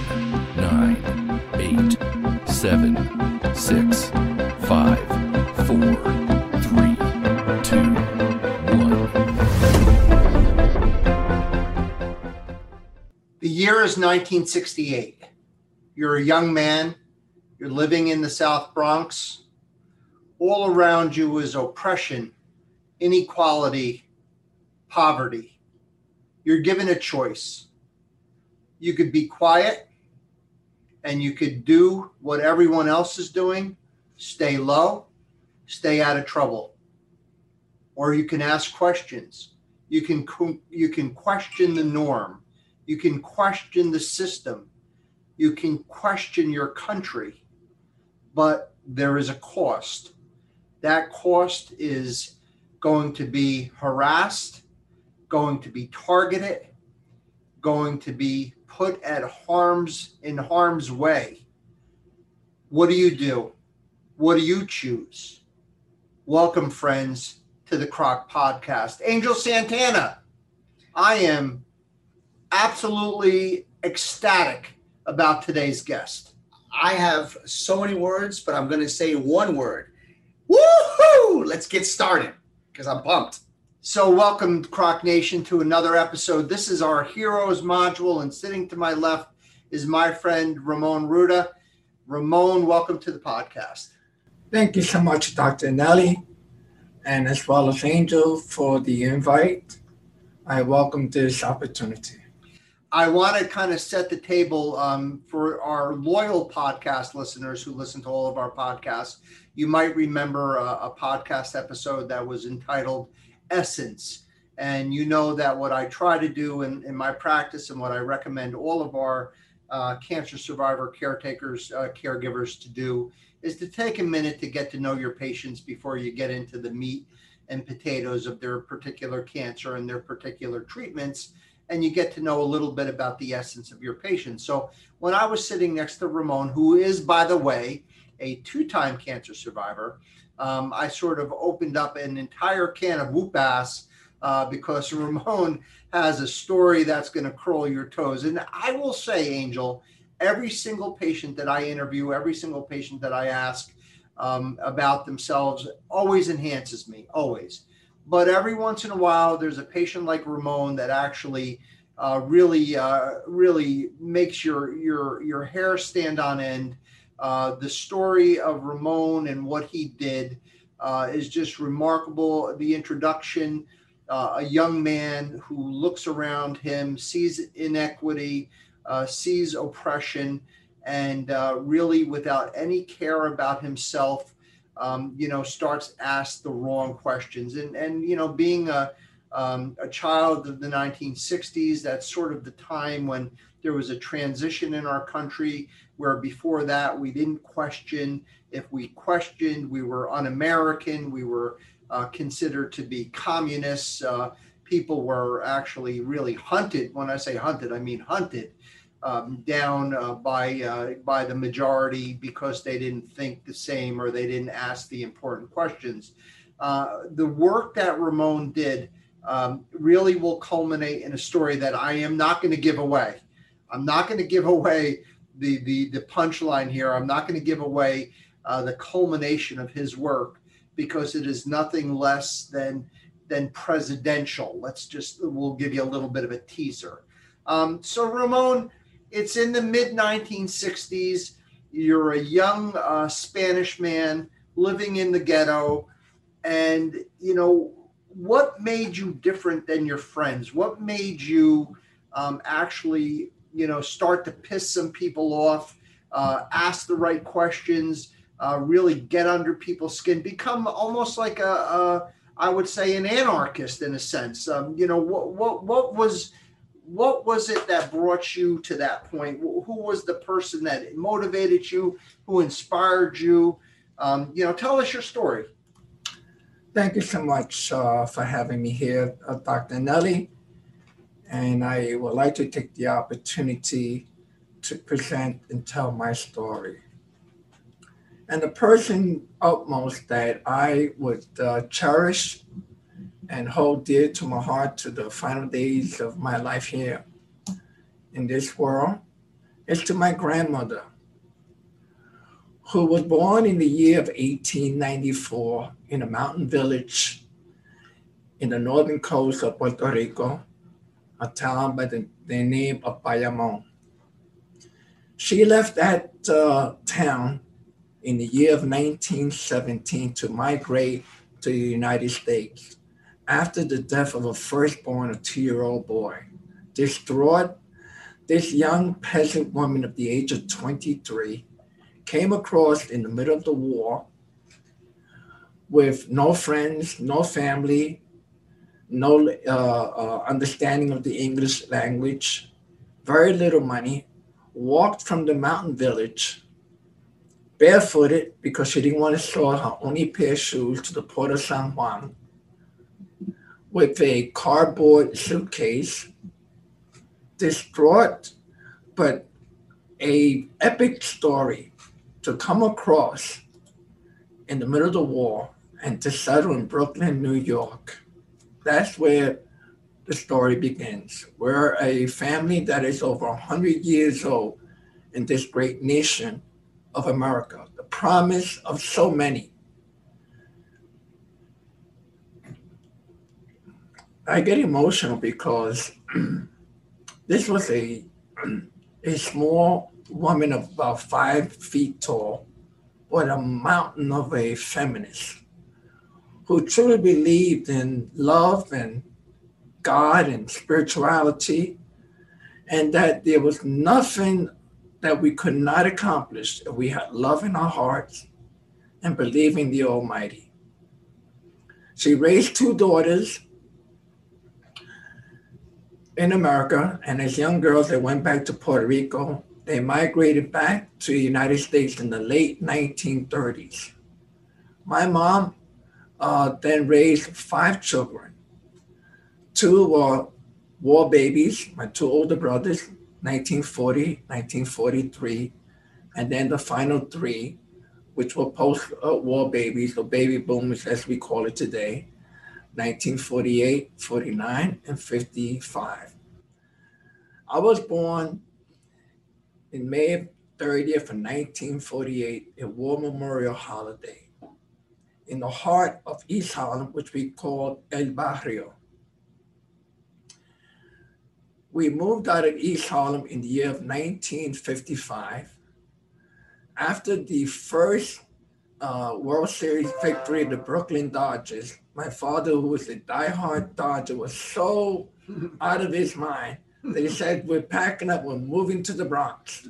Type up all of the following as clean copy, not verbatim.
9, 8, 7, 6, 5, 4, 3, 2, 1. The year is 1968. You're a young man. You're living in the South Bronx. All around you is oppression, inequality, poverty. You're given a choice. You could be quiet and you could do what everyone else is doing, stay low, stay out of trouble. Or you can ask questions. You can question the norm. You can question the system. You can question your country. But there is a cost. That cost is going to be harassed, going to be targeted, going to be put in harm's way. What do? What do you choose? Welcome, friends, to the Kroc Podcast. Angel Santana, I am absolutely ecstatic about today's guest. I have so many words, but I'm going to say one word. Woohoo! Let's get started because I'm pumped. So welcome, Kroc Nation, to another episode. This is our Heroes module, and sitting to my left is my friend Ramon Ruda. Ramon, welcome to the podcast. Thank you so much, Dr. Nelly, and as well as Angel for the invite. I welcome this opportunity. I want to kind of set the table for our loyal podcast listeners who listen to all of our podcasts. You might remember a podcast episode that was entitled Essence. And you know that what I try to do in my practice and what I recommend all of our cancer survivor caretakers, caregivers to do is to take a minute to get to know your patients before you get into the meat and potatoes of their particular cancer and their particular treatments. And you get to know a little bit about the essence of your patient. So when I was sitting next to Ramon, who is, by the way, a 2-time cancer survivor, I sort of opened up an entire can of whoop ass because Ramon has a story that's going to curl your toes. And I will say, Angel, every single patient that I interview, every single patient that I ask about themselves always enhances me, always. But every once in a while, there's a patient like Ramon that actually really makes your hair stand on end. The story of Ramon and what he did is just remarkable. The introduction, a young man who looks around him, sees inequity, sees oppression, and really without any care about himself, starts to ask the wrong questions. And being a child of the 1960s, that's sort of the time when there was a transition in our country where before that we didn't question. If we questioned, we were un-American. We were considered to be communists. People were actually really hunted. When I say hunted, I mean hunted down by the majority because they didn't think the same or they didn't ask the important questions. The work that Ramon did really will culminate in a story that I am not going to give away. I'm not going to give away the punchline here. I'm not going to give away the culmination of his work because it is nothing less than presidential. We'll give you a little bit of a teaser. So Ramon, it's in the mid-1960s. You're a young Spanish man living in the ghetto. And, what made you different than your friends? What made you actually, start to piss some people off, ask the right questions, really get under people's skin, become almost like I would say an anarchist in a sense? What was it that brought you to that point? Who was the person that motivated you, who inspired you? Tell us your story. Thank you so much for having me here, Dr. Nelly. And I would like to take the opportunity to present and tell my story. And the person utmost that I would cherish and hold dear to my heart to the final days of my life here in this world is to my grandmother, who was born in the year of 1894 in a mountain village in the northern coast of Puerto Rico, a town by the name of Bayamon. She left that town in the year of 1917 to migrate to the United States after the death of her firstborn, a 2-year-old boy. Distraught, this young peasant woman of the age of 23 came across in the middle of the war with no friends, no family, no understanding of the English language, very little money, walked from the mountain village barefooted because she didn't want to soil her only pair of shoes to the port of San Juan, with a cardboard suitcase, distraught, but a epic story to come across in the middle of the war and to settle in Brooklyn, New York. That's where the story begins. We're a family that is over 100 years old in this great nation of America, the promise of so many. I get emotional because this was a small woman of about 5 feet tall, but a mountain of a feminist who truly believed in love and God and spirituality, and that there was nothing that we could not accomplish if we had love in our hearts and believe in the Almighty. She raised 2 daughters in America, and as young girls, they went back to Puerto Rico. They migrated back to the United States in the late 1930s. My mom then raised 5 children. 2 were war babies, my 2 older brothers, 1940, 1943, and then the final 3, which were post-war babies, or baby boomers as we call it today, 1948, 49, and 55. I was born in May 30th of 1948, a war memorial holiday, in the heart of East Harlem, which we call El Barrio. We moved out of East Harlem in the year of 1955 after the first World Series victory of the Brooklyn Dodgers. My father, who was a diehard Dodger, was so out of his mind that he said, "We're packing up, we're moving to the Bronx."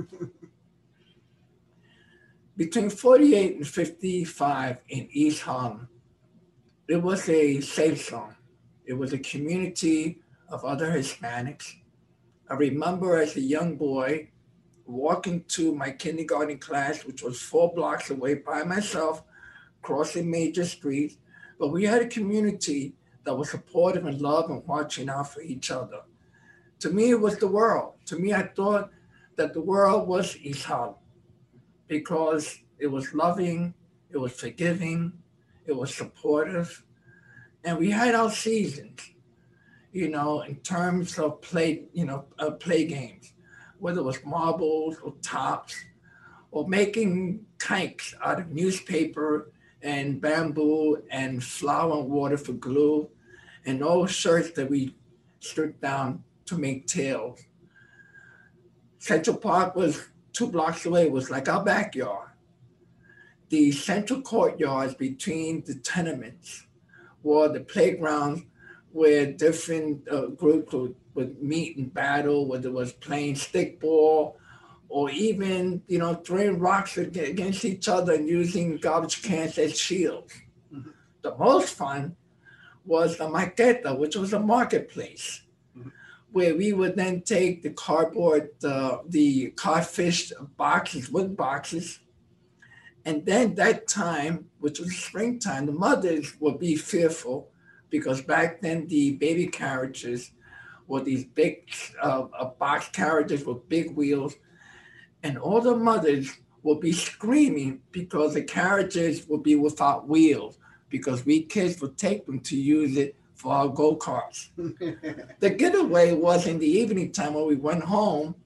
Between 48 and 55 in East Harlem, it was a safe zone. It was a community of other Hispanics. I remember as a young boy walking to my kindergarten class, which was 4 blocks away by myself, crossing major streets. But we had a community that was supportive and loved and watching out for each other. To me, it was the world. To me, I thought that the world was East Harlem because it was loving, it was forgiving, it was supportive, and we had our seasons, in terms of play games, whether it was marbles or tops or making kites out of newspaper and bamboo and flour and water for glue and old shirts that we stripped down to make tails. Central Park was 2 blocks away. It was like our backyard. The central courtyards between the tenements were the playgrounds where different groups would meet and battle, whether it was playing stickball or even, throwing rocks against each other and using garbage cans as shields. Mm-hmm. The most fun was the Maqueta, which was a marketplace, where we would then take the cardboard, the codfish boxes, wooden boxes, and then that time, which was springtime, the mothers would be fearful because back then the baby carriages were these big box carriages with big wheels, and all the mothers would be screaming because the carriages would be without wheels because we kids would take them to use it for our go-karts. The getaway was in the evening time when we went home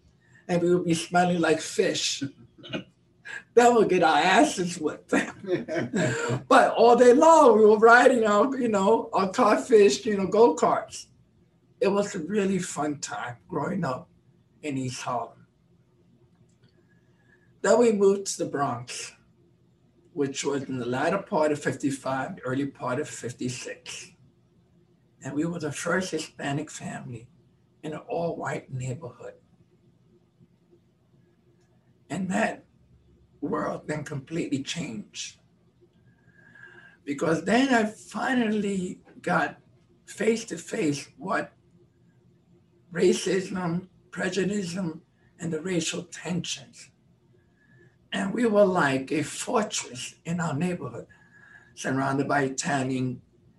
and we would be smelling like fish. Then we'll get our asses whipped. But all day long, we were riding our codfish, go-karts. It was a really fun time growing up in East Harlem. Then we moved to the Bronx, which was in the latter part of 55, early part of 56. And we were the first Hispanic family in an all-white neighborhood. And that world then completely changed. Because then I finally got face to face what racism, prejudice, and the racial tensions. And we were like a fortress in our neighborhood, surrounded by Italian,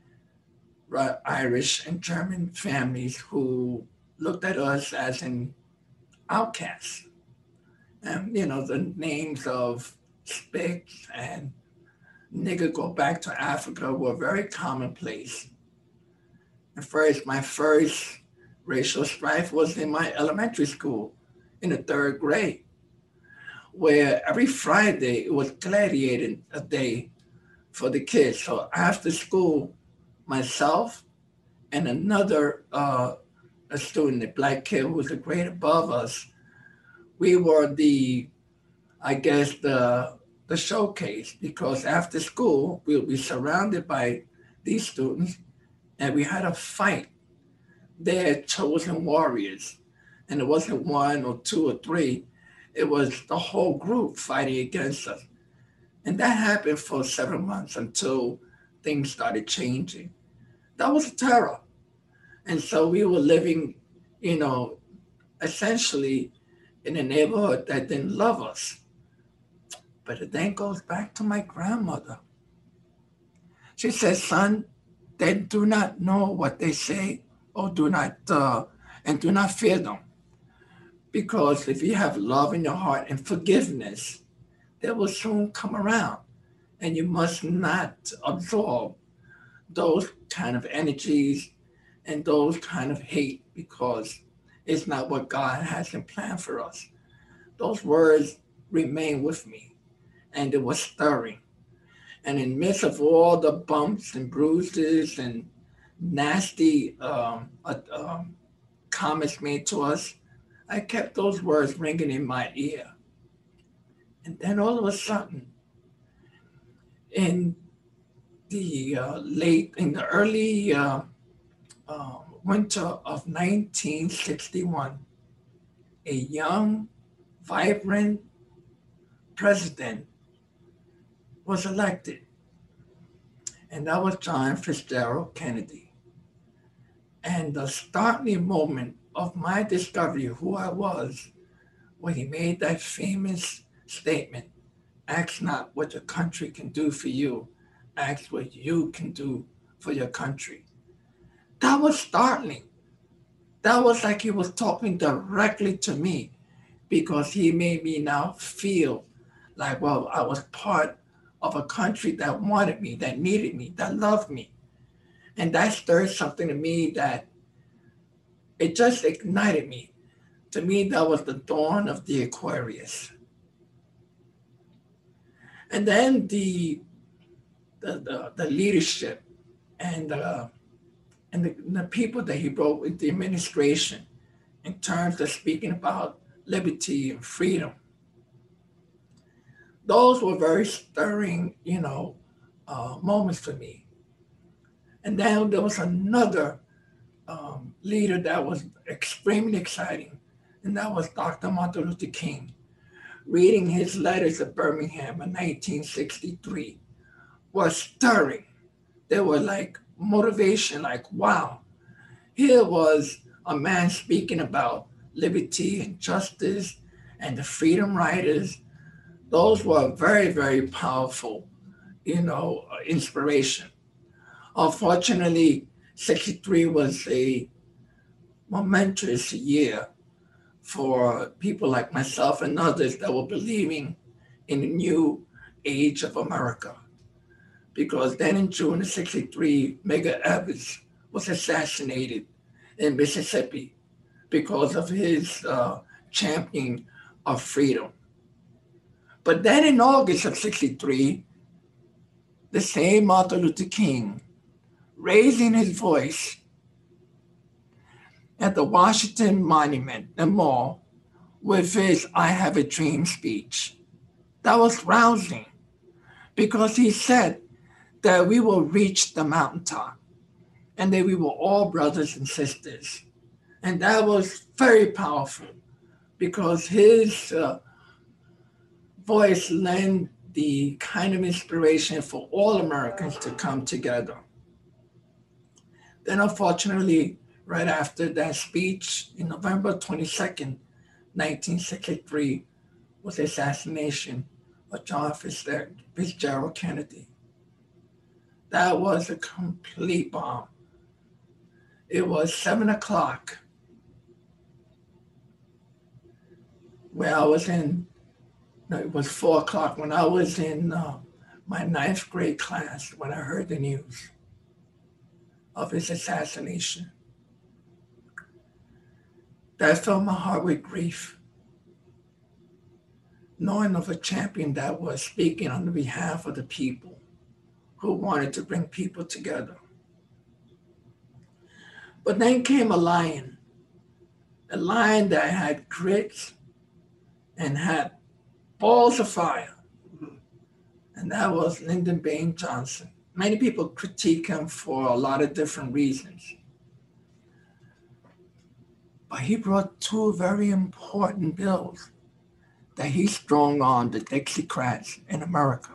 Irish, and German families who looked at us as an outcast. And, the names of Spicks and nigger go back to Africa were very commonplace. My first racial strife was in my elementary school in the 3rd grade, where every Friday it was gladiating a day for the kids. So after school, myself and another a student, a black kid who was a grade above us, we were the showcase, because after school, we would be surrounded by these students and we had a fight. Their chosen warriors. And it wasn't one or two or three, it was the whole group fighting against us. And that happened for several months until things started changing. That was a terror. And so we were living, essentially in a neighborhood that didn't love us. But it then goes back to my grandmother. She says, son, they do not know what they say or do not fear them. Because if you have love in your heart and forgiveness, they will soon come around. And you must not absorb those kind of energies and those kind of hate, because it's not what God has in plan for us. Those words remain with me, and it was stirring. And in the midst of all the bumps and bruises and nasty comments made to us, I kept those words ringing in my ear. And then all of a sudden, in the early winter of 1961, a young, vibrant president was elected. And that was John Fitzgerald Kennedy. And the startling moment of my discovery of who I was, when he made that famous statement, ask not what your country can do for you, ask what you can do for your country. That was startling. That was like he was talking directly to me, because he made me now feel like, well, I was part of a country that wanted me, that needed me, that loved me. And that stirred something in me that it just ignited me. To me, that was the dawn of the Aquarius. And then the leadership and the people that he brought with the administration in terms of speaking about liberty and freedom. Those were very stirring, moments for me. And then there was another leader that was extremely exciting, and that was Dr. Martin Luther King. Reading his letters at Birmingham in 1963 was stirring. They were like motivation, like, wow, here was a man speaking about liberty and justice and the freedom riders. Those were very, very powerful, inspiration. Unfortunately, 63 was a momentous year for people like myself and others that were believing in the new age of America. Because then in June of 63, Medgar Evers was assassinated in Mississippi because of his champion of freedom. But then in August of 63, the same Martin Luther King, raising his voice at the Washington Monument and Mall with his I Have a Dream speech. That was rousing because he said that we will reach the mountaintop and that we were all brothers and sisters. And that was very powerful because his voice lent the kind of inspiration for all Americans to come together. Then unfortunately, right after that speech, in November 22nd, 1963, was the assassination of John Fitzgerald Kennedy. That was a complete bomb. It was 7 o'clock where I was in, no, it was 4 o'clock when I was in my 9th grade class when I heard the news of his assassination. That filled my heart with grief, knowing of a champion that was speaking on behalf of the people who wanted to bring people together. But then came a lion that had grit and had balls of fire, and that was Lyndon Baines Johnson. Many people critique him for a lot of different reasons. But he brought two very important bills that he strung on the Dixiecrats in America.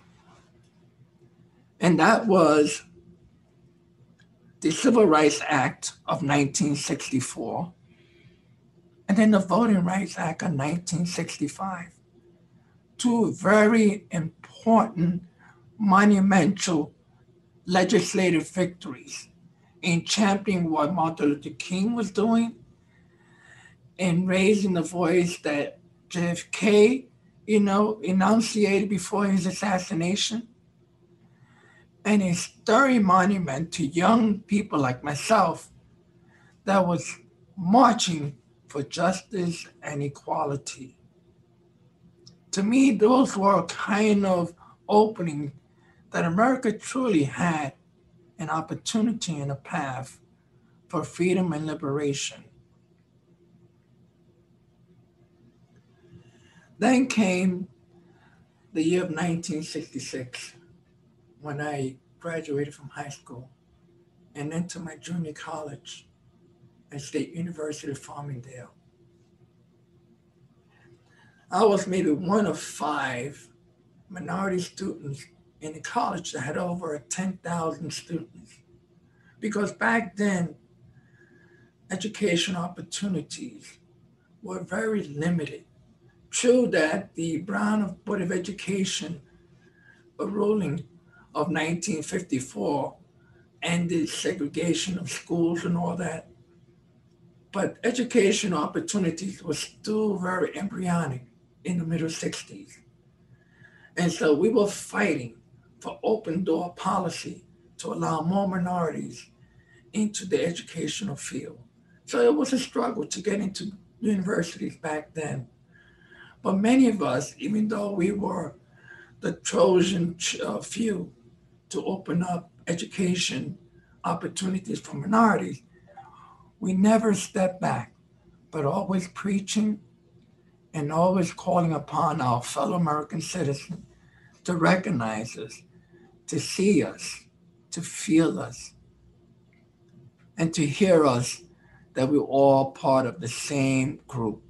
And that was the Civil Rights Act of 1964, and then the Voting Rights Act of 1965. Two very important, monumental legislative victories in championing what Martin Luther King was doing and raising the voice that JFK, enunciated before his assassination. And a stirring monument to young people like myself that was marching for justice and equality. To me, those were a kind of opening that America truly had an opportunity and a path for freedom and liberation. Then came the year of 1966, when I graduated from high school and into my junior college at State University of Farmingdale. I was maybe one of 5 minority students in the college that had over 10,000 students. Because back then, education opportunities were very limited. True that the Brown Board of Education ruling of 1954 ended segregation of schools and all that. But education opportunities were still very embryonic in the middle 60s. And so we were fighting for open door policy to allow more minorities into the educational field. So it was a struggle to get into universities back then. But many of us, even though we were the Trojan few to open up education opportunities for minorities, we never stepped back, but always preaching and always calling upon our fellow American citizens to recognize us, to see us, to feel us, and to hear us that we're all part of the same group.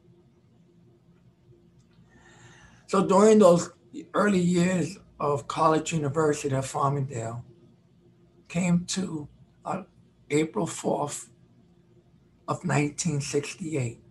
So during those early years of college university at Farmingdale, came to April 4th of 1968,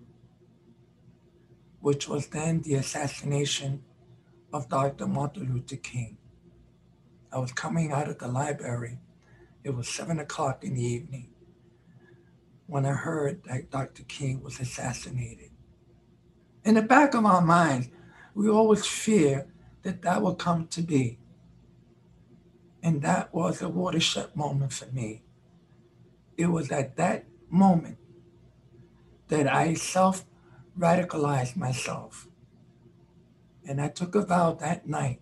which was then the assassination of Dr. Martin Luther King. I was coming out of the library. It was 7 o'clock in the evening when I heard that Dr. King was assassinated. In the back of our minds, we always fear that would come to be. And that was a watershed moment for me. It was at that moment that I radicalize myself. And I took a vow that night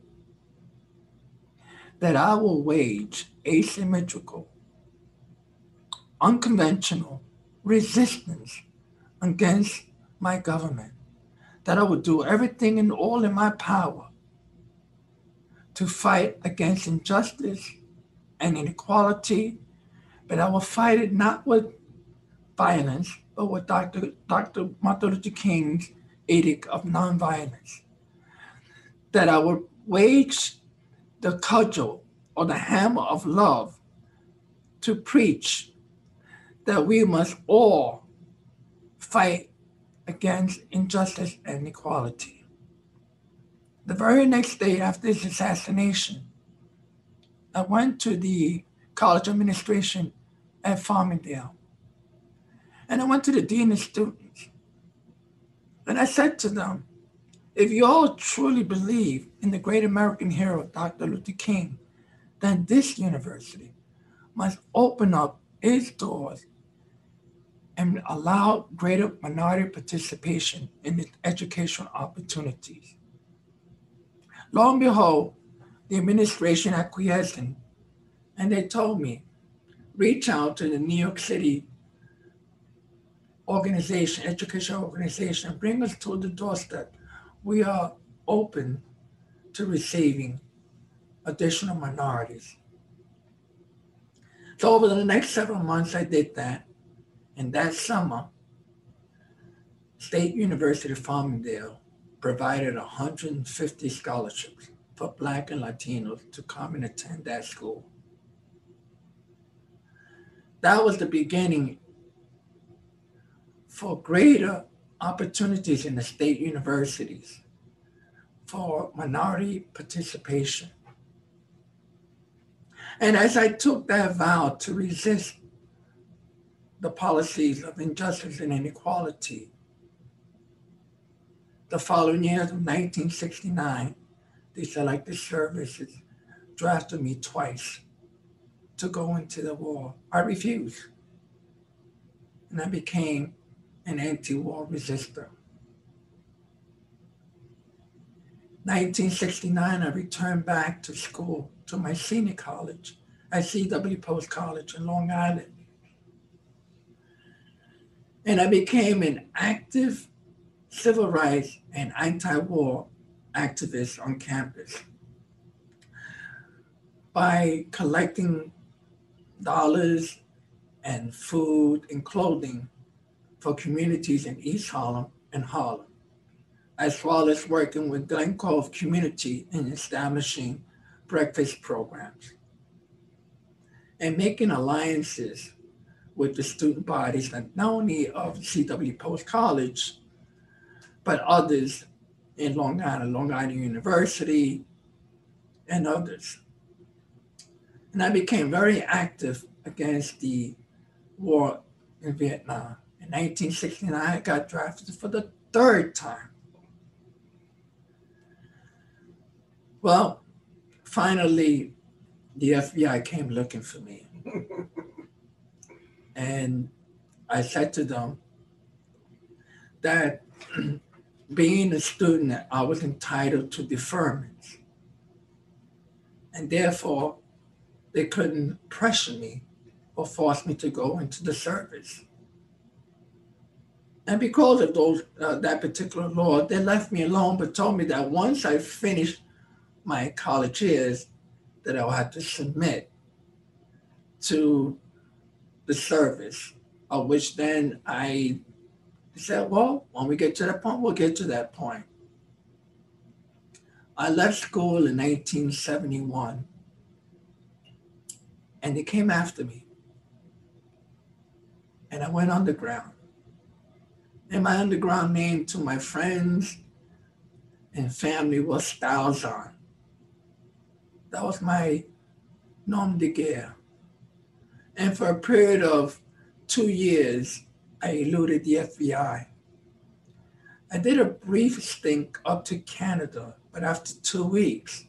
that I will wage asymmetrical, unconventional resistance against my government, that I would do everything and all in my power to fight against injustice and inequality, but I will fight it not with violence, but with Dr. Martin Luther King's edict of nonviolence, that I would wage the cudgel or the hammer of love to preach that we must all fight against injustice and inequality. The very next day after his assassination, I went to the college administration at Farmingdale, and I went to the dean of students, and I said to them, if you all truly believe in the great American hero, Dr. Luther King, then this university must open up its doors and allow greater minority participation in its educational opportunities. Lo and behold, the administration acquiesced, and they told me, reach out to the New York City organization, educational organization, and bring us to the doorstep. We are open to receiving additional minorities. So over the next several months, I did that. And that summer, State University of Farmingdale provided 150 scholarships for Black and Latinos to come and attend that school. That was the beginning for greater opportunities in the state universities for minority participation. And as I took that vow to resist the policies of injustice and inequality, the following year of 1969, the Selective Services drafted me twice to go into the war. I refused. And I became an anti-war resistor. 1969, I returned back to school, to my senior college at C.W. Post College in Long Island. And I became an active civil rights and anti-war activist on campus by collecting dollars and food and clothing for communities in East Harlem and Harlem, as well as working with Glen Cove community in establishing breakfast programs and making alliances with the student bodies, not only of C.W. Post College, but others in Long Island University, and others. And I became very active against the war in Vietnam. In 1969, I got drafted for the third time. Well, finally, the FBI came looking for me. And I said to them that being a student, I was entitled to deferments. And therefore, they couldn't pressure me or force me to go into the service. And because of that particular law, they left me alone, but told me that once I finished my college years, that I would have to submit to the service, of which then I said, well, when we get to that point, we'll get to that point. I left school in 1971, and they came after me. And I went underground. And my underground name to my friends and family was Stalzon. That was my nom de guerre. And for a period of 2 years, I eluded the FBI. I did a brief stint up to Canada, but after 2 weeks,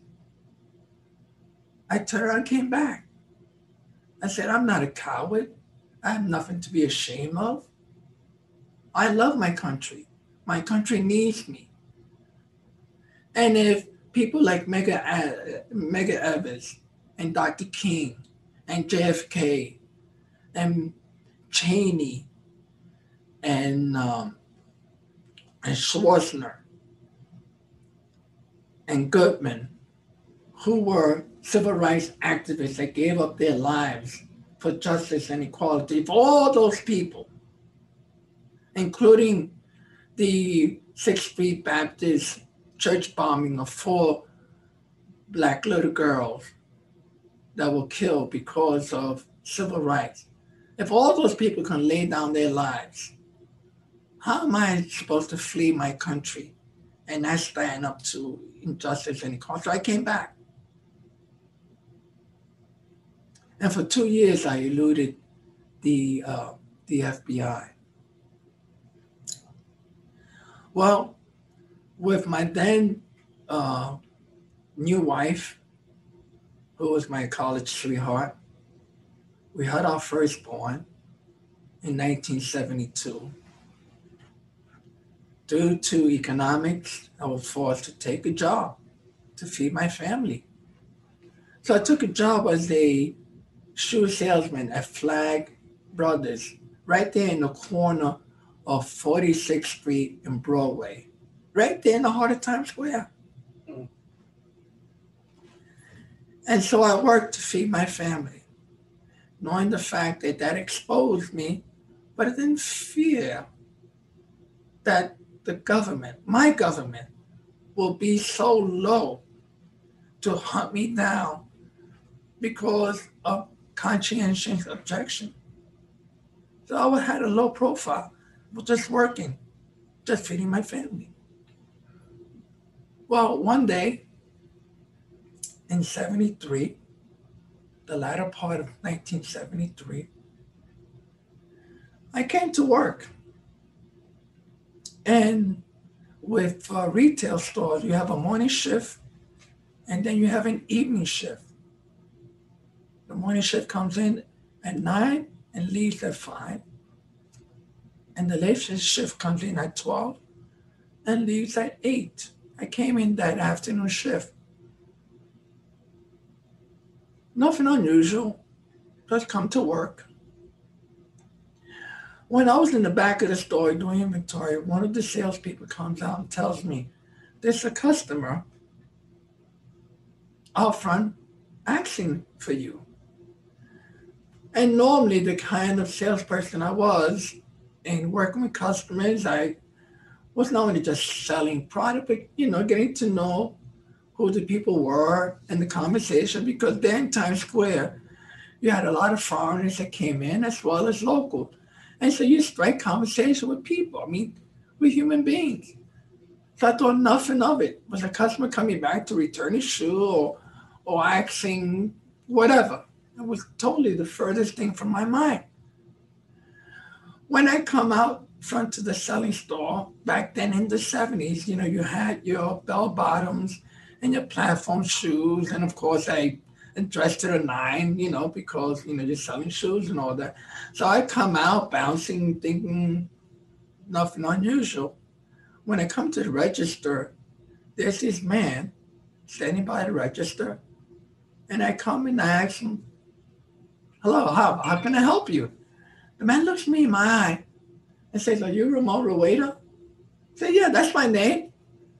I turned around and came back. I said, I'm not a coward. I have nothing to be ashamed of. I love my country. My country needs me. And if people like Medgar Evers and Dr. King and JFK and Cheney and Schwarzenegger and Goodman, who were civil rights activists that gave up their lives for justice and equality, for all those people, including the 6th Street Baptist church bombing of 4 black little girls that were killed because of civil rights. If all those people can lay down their lives, how am I supposed to flee my country and not stand up to injustice and equality? So I came back. And for 2 years, I eluded the FBI. Well, with my then new wife, who was my college sweetheart, we had our firstborn in 1972. Due to economics, I was forced to take a job to feed my family. So I took a job as a shoe salesman at Flag Brothers, right there in the corner of 46th Street and Broadway, right there in the heart of Times Square. And so I worked to feed my family, knowing the fact that that exposed me, but I didn't fear that the government, my government, will be so low to hunt me down because of conscientious objection. So I had a low profile, but just working, just feeding my family. Well, one day in 73, the latter part of 1973, I came to work. And with retail stores, you have a morning shift and then you have an evening shift. The morning shift comes in at 9 and leaves at 5. And the late shift comes in at 12 and leaves at 8. I came in that afternoon shift. Nothing unusual, just come to work. When I was in the back of the store doing inventory, one of the salespeople comes out and tells me, there's a customer out front asking for you. And normally the kind of salesperson I was and working with customers, I was not only just selling product, but, getting to know who the people were and the conversation, because there in Times Square, you had a lot of foreigners that came in as well as locals. And so you strike conversation with people, with human beings. So I thought nothing of it. Was a customer coming back to return his shoe or asking whatever? It was totally the furthest thing from my mind. When I come out front to the selling store, back then in the 70s, you had your bell bottoms and your platform shoes. And of course, I dressed to the 9, because, you're selling shoes and all that. So I come out bouncing, thinking nothing unusual. When I come to the register, there's this man standing by the register. And I come and I ask him, hello, how can I help you? The man looks me in my eye and says, are you Ramon Rueda? I say, yeah, that's my name.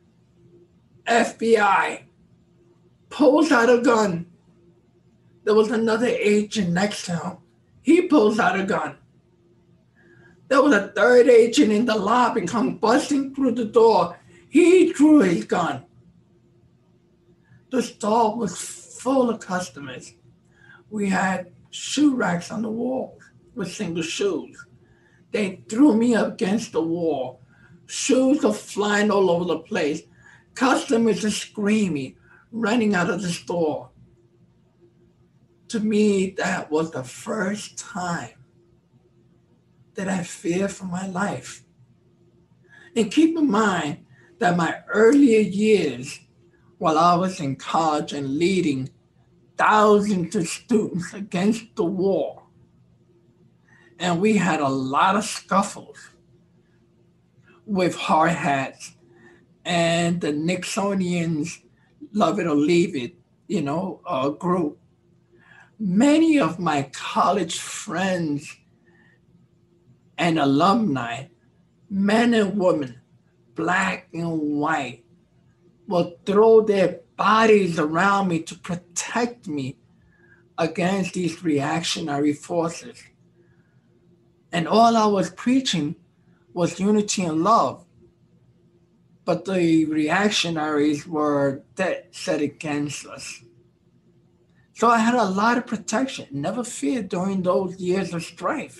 FBI. Pulls out a gun. There was another agent next to him. He pulls out a gun. There was a third agent in the lobby come busting through the door. He drew his gun. The store was full of customers. We had shoe racks on the wall with single shoes. They threw me up against the wall. Shoes are flying all over the place. Customers are screaming, running out of the store. To me, that was the first time that I feared for my life. And keep in mind that my earlier years, while I was in college and leading thousands of students against the war, and we had a lot of scuffles. with hard hats and the Nixonians love it or leave it, group. Many of my college friends and alumni, men and women, black and white, will throw their bodies around me to protect me against these reactionary forces. And all I was preaching was unity and love. But the reactionaries were dead set against us. So I had a lot of protection, never feared during those years of strife.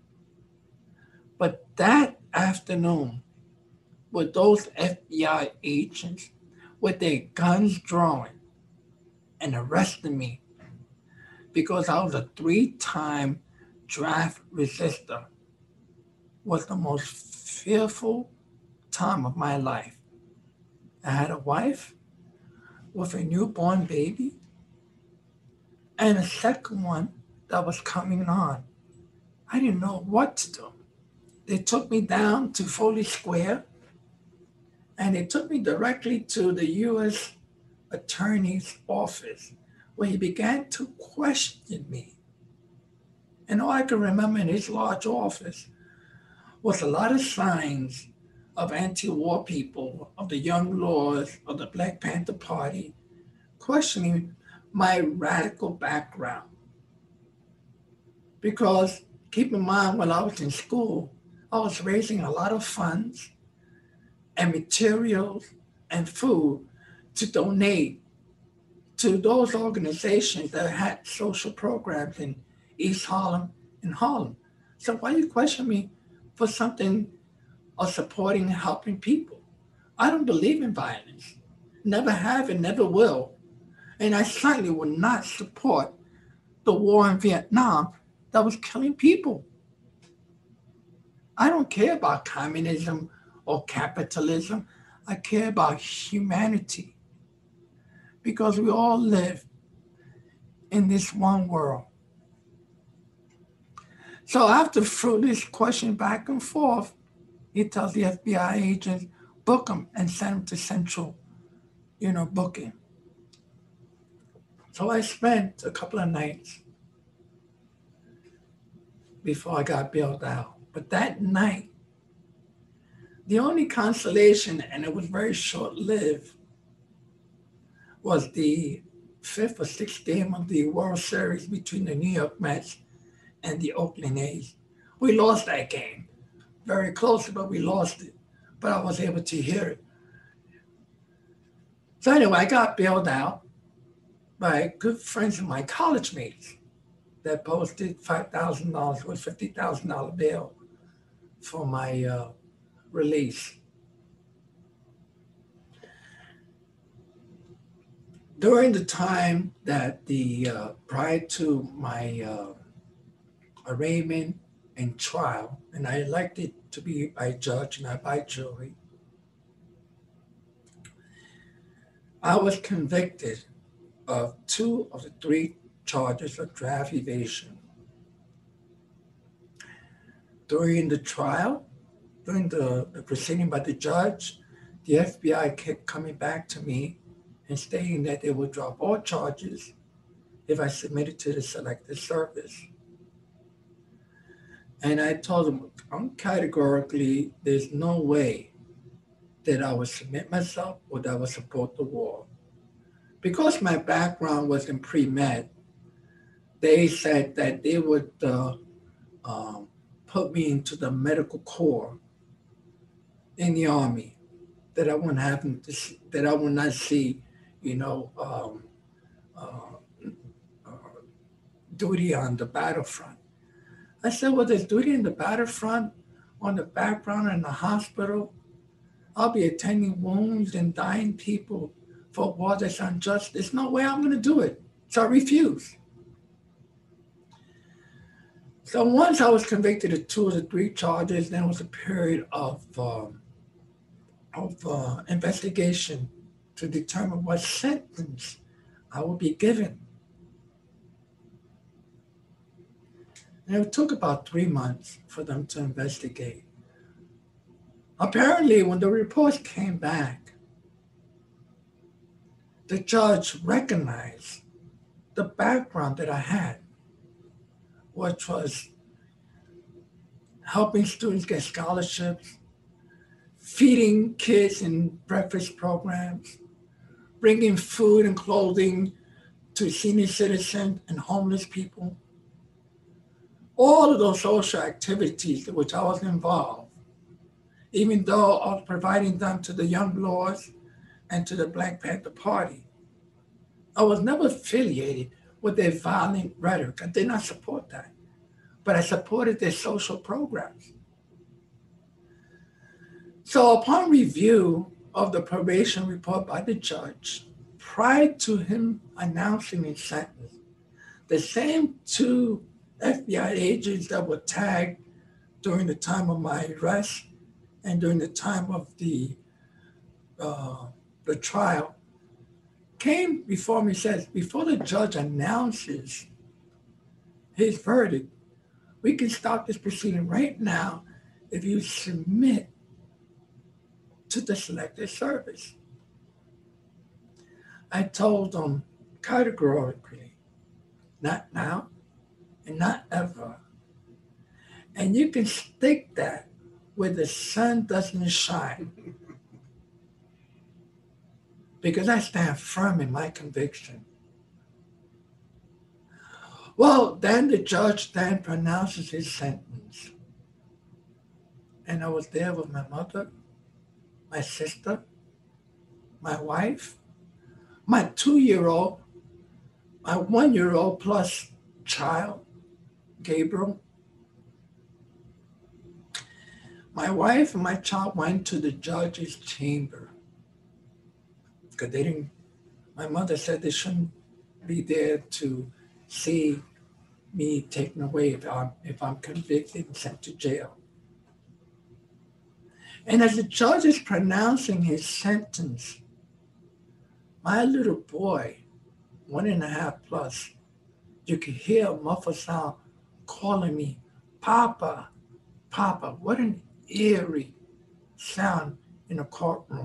But that afternoon, with those FBI agents with their guns drawn and arrested me because I was a 3-time draft resistor, was the most fearful time of my life. I had a wife with a newborn baby and a second one that was coming on. I didn't know what to do. They took me down to Foley Square and they took me directly to the U.S. Attorney's office where he began to question me. And all I can remember in his large office was a lot of signs of anti-war people, of the Young Lords, of the Black Panther Party, questioning my radical background. Because keep in mind, when I was in school, I was raising a lot of funds and materials and food to donate to those organizations that had social programs in East Harlem and Harlem. So why you question me for something of supporting and helping people? I don't believe in violence. Never have and never will. And I certainly will not support the war in Vietnam that was killing people. I don't care about communism or capitalism. I care about humanity. Because we all live in this one world. So after fruitless question back and forth, he tells the FBI agents, book them and send them to Central, booking. So I spent a couple of nights before I got bailed out. But that night, the only consolation, and it was very short-lived, was the 5th or 6th game of the World Series between the New York Mets and the Oakland A's. We lost that game. Very close, but we lost it. But I was able to hear it. So anyway, I got bailed out by good friends of my college mates that posted $5,000 with $50,000 bail for my release. During the time that prior to my arraignment and trial, and I elected to be by judge, not by jury, I was convicted of 2 of the 3 charges of draft evasion. During the trial, during the proceeding by the judge, the FBI kept coming back to me and stating that they would drop all charges if I submitted to the Selective Service. And I told them categorically, there's no way that I would submit myself or that I would support the war. Because my background was in pre-med, they said that they would put me into the medical corps in the Army, that I wouldn't have to, that I would not see, duty on the battlefront. I said, well, there's duty in the battlefront, on the background in the hospital. I'll be attending wounds and dying people for a war that's unjust. There's no way I'm going to do it. So I refused. So once I was convicted of 2 of the 3 charges, then was a period of investigation to determine what sentence I would be given. And it took about 3 months for them to investigate. Apparently, when the reports came back, the judge recognized the background that I had, which was helping students get scholarships, feeding kids in breakfast programs, bringing food and clothing to senior citizens and homeless people. All of those social activities in which I was involved, even though I was providing them to the Young Lords and to the Black Panther Party. I was never affiliated with their violent rhetoric. I did not support that, but I supported their social programs. So upon review of the probation report by the judge, prior to him announcing his sentence, the same two FBI agents that were tagged during the time of my arrest and during the time of the trial came before me and says, before the judge announces his verdict, we can stop this proceeding right now if you submit to the Selective Service. I told them categorically, not now and not ever. And you can stick that where the sun doesn't shine. Because I stand firm in my conviction. Well, then the judge then pronounces his sentence. And I was there with my mother, my sister, my wife, my 2-year-old, my 1-year-old plus child, Gabriel. My wife and my child went to the judge's chamber because my mother said they shouldn't be there to see me taken away if I'm convicted and sent to jail. And as the judge is pronouncing his sentence, my little boy, 1.5 plus, you could hear a muffled sound calling me, Papa, Papa. What an eerie sound in a courtroom.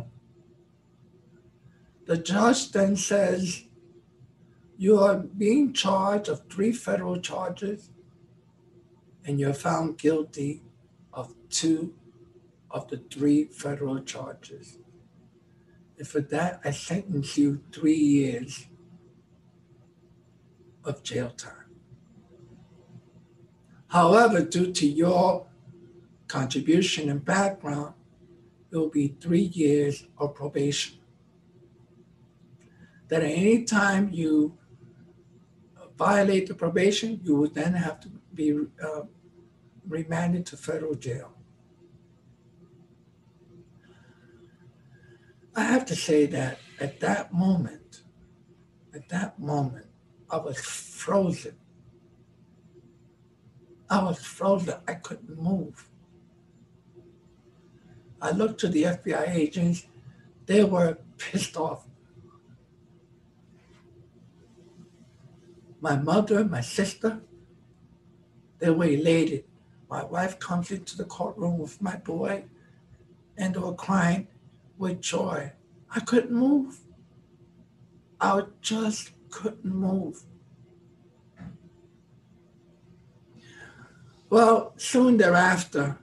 The judge then says, you are being charged of 3 federal charges, and you're found guilty of 2 of the 3 federal charges. And for that, I sentence you 3 years of jail time. However, due to your contribution and background, it will be 3 years of probation. That at any time you violate the probation, you would then have to be remanded to federal jail. I have to say that at that moment, I was frozen. I couldn't move. I looked to the FBI agents. They were pissed off. My mother, my sister, they were elated. My wife comes into the courtroom with my boy, and they were crying with joy. I couldn't move. I just couldn't move. Well, soon thereafter,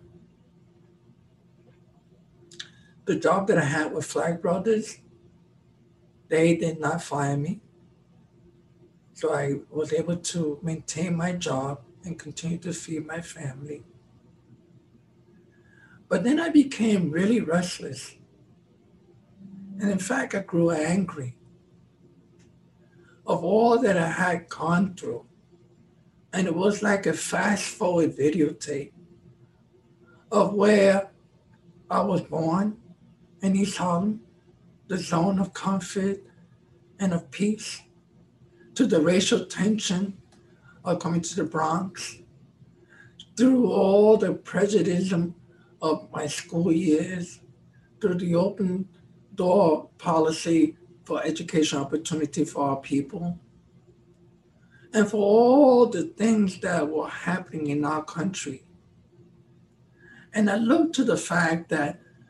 the job that I had with Flag Brothers, they did not fire me. So I was able to maintain my job and continue to feed my family. But then I became really restless. And in fact, I grew angry of all that I had gone through. And it was like a fast forward videotape of where I was born in East Harlem, the zone of comfort and of peace, to the racial tension of coming to the Bronx, through all the prejudice of my school years, through the open door policy for education opportunity for our people, and for all the things that were happening in our country. And I looked to the fact that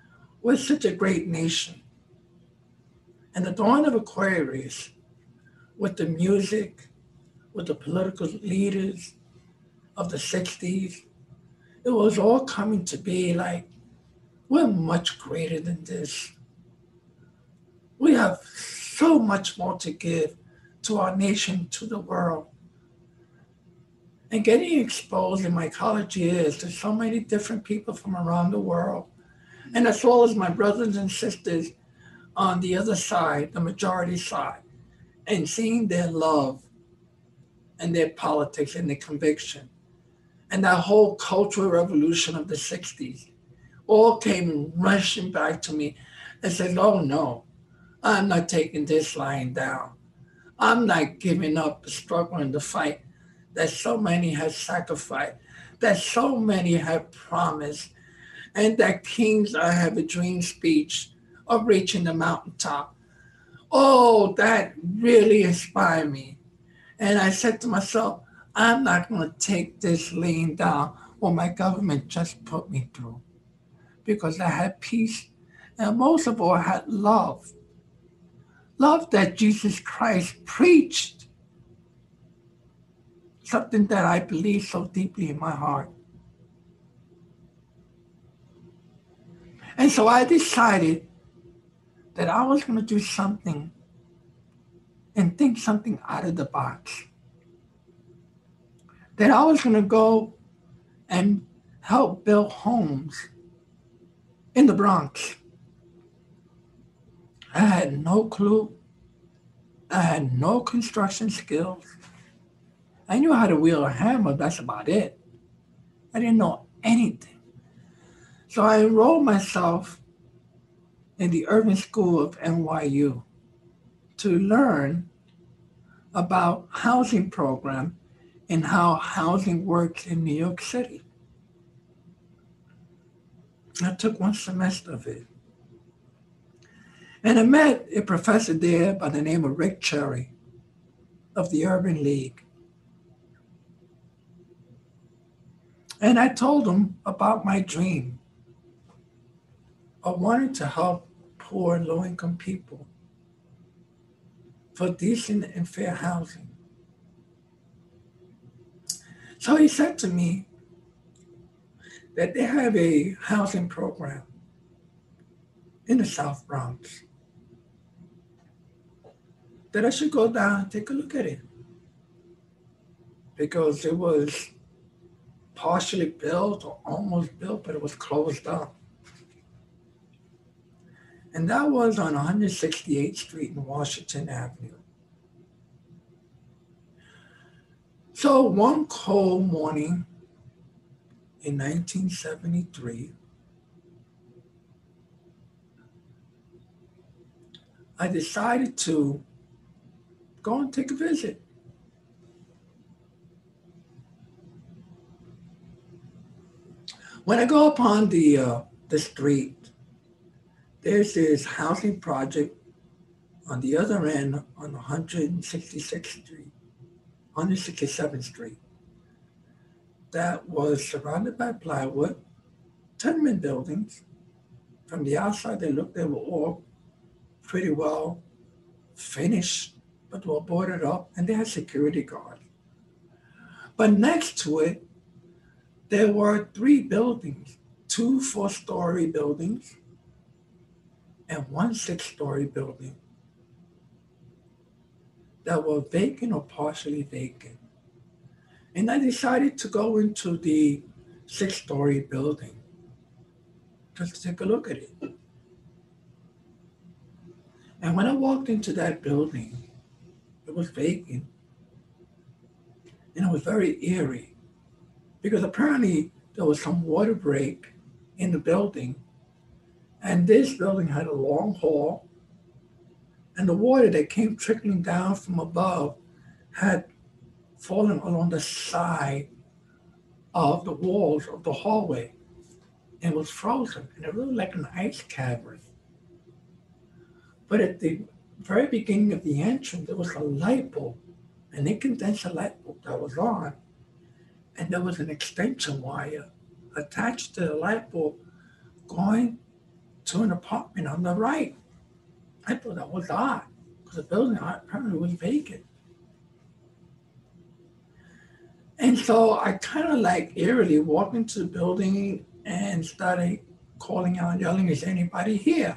we're such a great nation. And the dawn of Aquarius, with the music, with the political leaders of the 60s, it was all coming to be like, we're much greater than this. We have so much more to give to our nation, to the world. And getting exposed in my college years to so many different people from around the world, and as well as my brothers and sisters on the other side, the majority side, and seeing their love and their politics and their conviction, and that whole cultural revolution of the 60s all came rushing back to me and said, oh no, I'm not taking this lying down. I'm not giving up the struggle and the fight that so many have sacrificed, that so many have promised, and that Kings I Have a Dream speech of reaching the mountaintop. Oh, that really inspired me. And I said to myself, I'm not going to take this laying down what my government just put me through, because I had peace, and most of all, I had love. Love that Jesus Christ preached, something that I believe so deeply in my heart. And so I decided that I was going to do something and think something out of the box. That I was going to go and help build homes in the Bronx. I had no clue. I had no construction skills. I knew how to wield a hammer, that's about it. I didn't know anything. So I enrolled myself in the Urban School of NYU to learn about housing program and how housing works in New York City. I took one semester of it. And I met a professor there by the name of Rick Cherry of the Urban League. And I told him about my dream of wanting to help poor, low-income people for decent and fair housing. So he said to me that they have a housing program in the South Bronx, that I should go down and take a look at it, because it was partially built or almost built, but it was closed up. And that was on 168th Street and Washington Avenue. So one cold morning in 1973, I decided to go and take a visit. When I go upon the street, there's this housing project on the other end on 166th Street, 167th Street, that was surrounded by plywood, tenement buildings. From the outside, they were all pretty well finished, but they were boarded up, and they had security guards. But next to it, there were 3 buildings, 2 4-story buildings and 1 6-story building that were vacant or partially vacant. And I decided to go into the 6-story building just to take a look at it. And when I walked into that building, it was vacant. And it was very eerie, because apparently there was some water break in the building. And this building had a long hall, and the water that came trickling down from above had fallen along the side of the walls of the hallway, and was frozen, and it looked like an ice cavern. But at the very beginning of the entrance, there was a light bulb, an incandescent light bulb that was on, and there was an extension wire attached to the light bulb going to an apartment on the right. I thought that was odd because the building apparently was vacant. And so I kind of like eerily walked into the building and started calling out, yelling, is anybody here?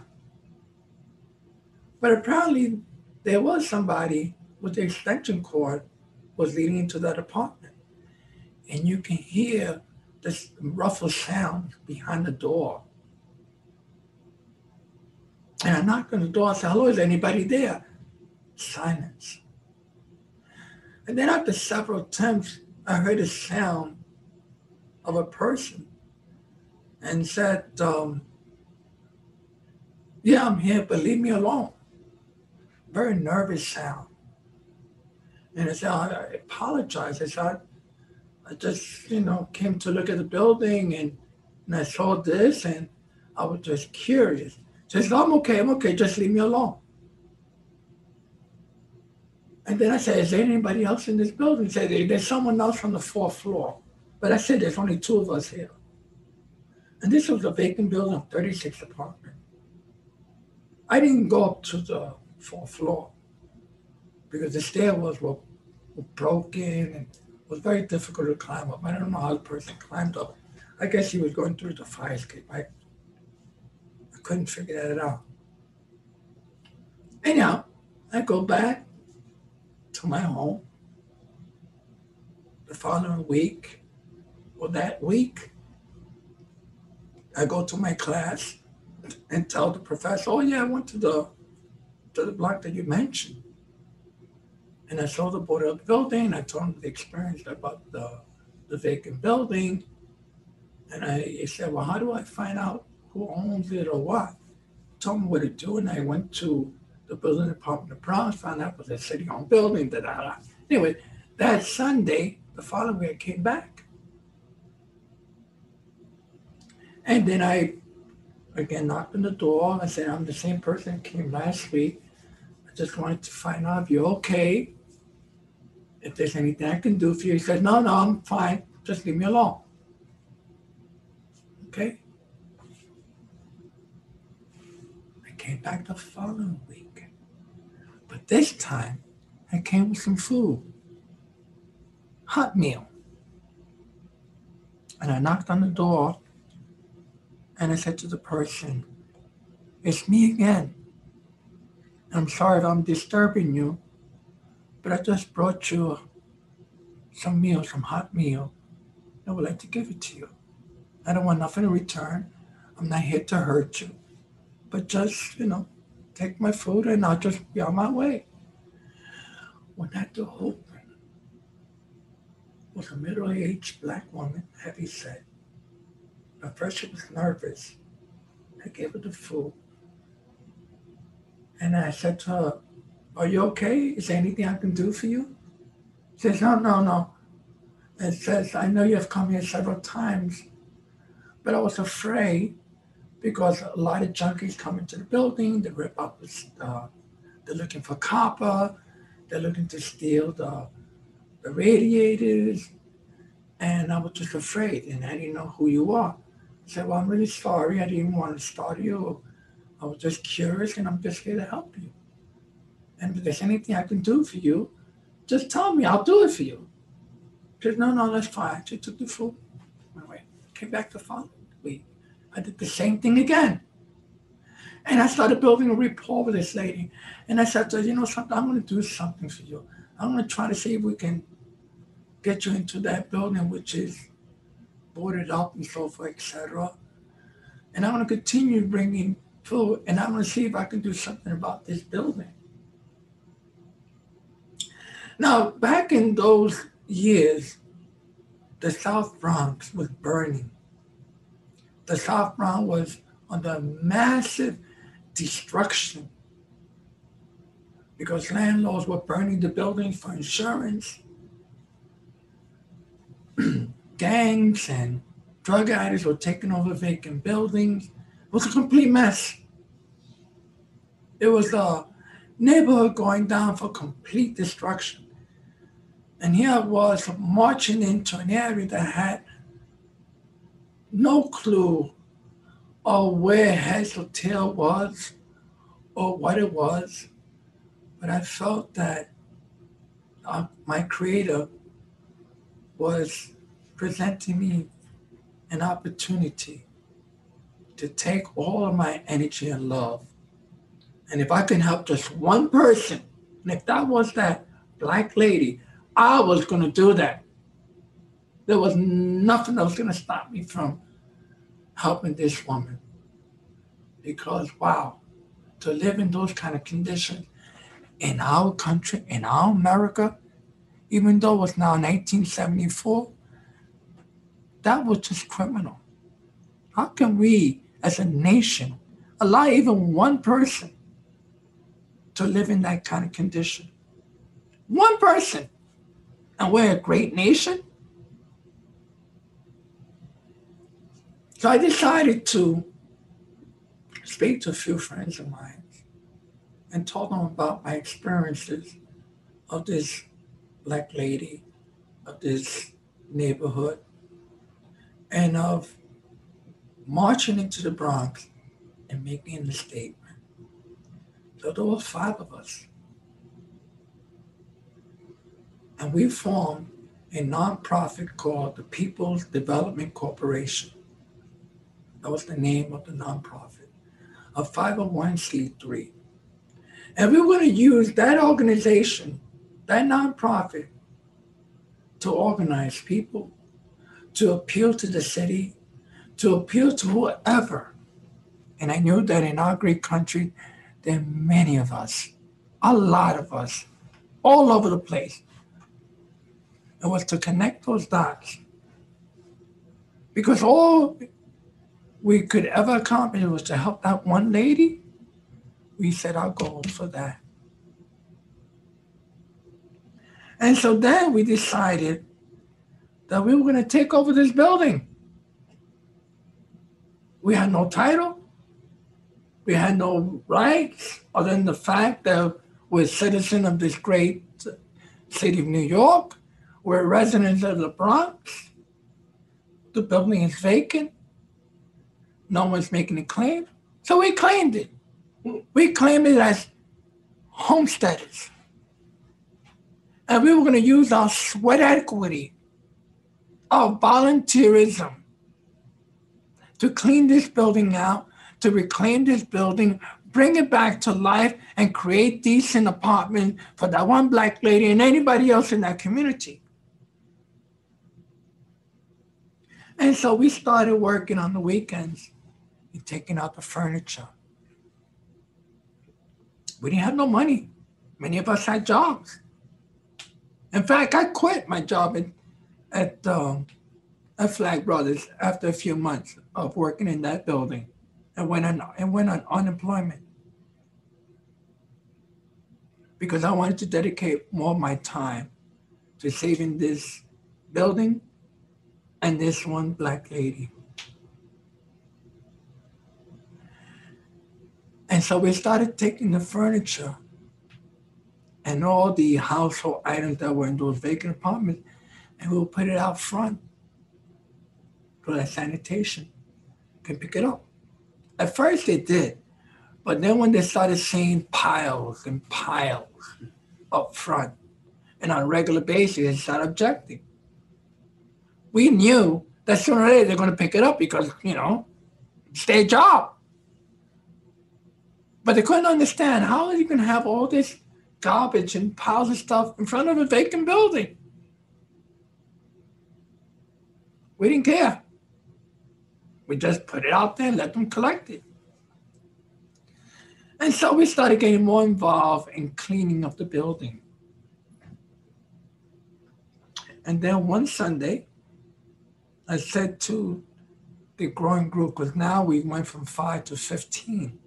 But apparently there was somebody with the extension cord was leading into that apartment. And you can hear this ruffled sound behind the door. And I knocked on the door, I said, hello, is anybody there? Silence. And then after several attempts, I heard a sound of a person and said, yeah, I'm here, but leave me alone. Very nervous sound. And I said, I apologize. I said, I just, came to look at the building and I saw this and I was just curious. She said, I'm okay, just leave me alone. And then I said, is there anybody else in this building? She said, there's someone else on the 4th floor. But I said, there's only 2 of us here. And this was a vacant building of 36 apartments. I didn't go up to the 4th floor because the stairwells were broken and it was very difficult to climb up. I don't know how the person climbed up. I guess he was going through the fire escape. I couldn't figure that out. Anyhow, I go back to my home the following week, or that week. I go to my class and tell the professor, oh yeah, I went to the block that you mentioned. And I saw the board of the building. I told him the experience about the vacant building. And he said, well, how do I find out who owns it or what? Told me what to do. And I went to the building department of Bronx, found out it was a city-owned building, Anyway, that Sunday, the following week, I came back. And then I, again, knocked on the door. I said, I'm the same person that came last week. I just wanted to find out if you're okay. If there's anything I can do for you. He said, no, I'm fine. Just leave me alone. Okay? I came back the following week. But this time, I came with some food. Hot meal. And I knocked on the door and I said to the person, it's me again. I'm sorry if I'm disturbing you, but I just brought you some meal, some hot meal. I would like to give it to you. I don't want nothing in return. I'm not here to hurt you. But just, take my food and I'll just be on my way. When that door opened, was a middle-aged black woman, heavy set. At first she was nervous. I gave her the food. And I said to her, are you okay? Is there anything I can do for you? She says, no. It says, I know you have come here several times, but I was afraid because a lot of junkies come into the building, they rip up, they're looking for copper, they're looking to steal the radiators, and I was just afraid, and I didn't know who you are. I said, well, I'm really sorry, I didn't want to startle you. I was just curious, and I'm just here to help you. And if there's anything I can do for you, just tell me, I'll do it for you. She said, no, that's fine. She took the food, went away. Came back the following week. I did the same thing again. And I started building a rapport with this lady. And I said to her, something, I'm going to do something for you. I'm going to try to see if we can get you into that building, which is boarded up and so forth, etc. And I'm going to continue bringing food, and I'm going to see if I can do something about this building. Now, back in those years, the South Bronx was burning. The South Bronx was under massive destruction because landlords were burning the buildings for insurance. Gangs and drug addicts were taking over vacant buildings. It was a complete mess. It was a neighborhood going down for complete destruction. And here I was marching into an area that had no clue or where Hazeltail was or what it was, but I felt that my creator was presenting me an opportunity to take all of my energy and love. And if I can help just one person, and if that was that black lady, I was going to do that. There was nothing that was going to stop me from helping this woman. Because, wow, to live in those kind of conditions in our country, in our America, even though it was now 1974, that was just criminal. How can we, as a nation, allow even one person to live in that kind of condition? One person. And we're a great nation. So I decided to speak to a few friends of mine and told them about my experiences of this black lady, of this neighborhood, and of marching into the Bronx and making the statement. So there were 5 of us. And we formed a nonprofit called the People's Development Corporation. That was the name of the nonprofit, a 501c3. And we were going to use that organization, that nonprofit, to organize people, to appeal to the city, to appeal to whoever. And I knew that in our great country, there are many of us, a lot of us, all over the place. It was to connect those dots. Because all we could ever accomplish was to help that one lady. We set our goals for that. And so then we decided that we were going to take over this building. We had no title. We had no rights other than the fact that we're citizens of this great city of New York. We're residents of the Bronx. The building is vacant. No one's making a claim. So we claimed it. We claimed it as homesteaders. And we were going to use our sweat equity, our volunteerism, to clean this building out, to reclaim this building, bring it back to life, and create decent apartments for that one black lady and anybody else in that community. And so we started working on the weekends and taking out the furniture. We didn't have no money. Many of us had jobs. In fact, I quit my job at Flag Brothers after a few months of working in that building and went on unemployment because I wanted to dedicate more of my time to saving this building and this one black lady. And so we started taking the furniture and all the household items that were in those vacant apartments, and we'll put it out front so that sanitation can pick it up. At first they did, but then when they started seeing piles and piles up front and on a regular basis, they started objecting. We knew that sooner or later they're going to pick it up because, it's their job. But they couldn't understand, how are you going to have all this garbage and piles of stuff in front of a vacant building? We didn't care. We just put it out there and let them collect it. And so we started getting more involved in cleaning up the building. And then one Sunday, I said to the growing group, because now we went from 5 to 15.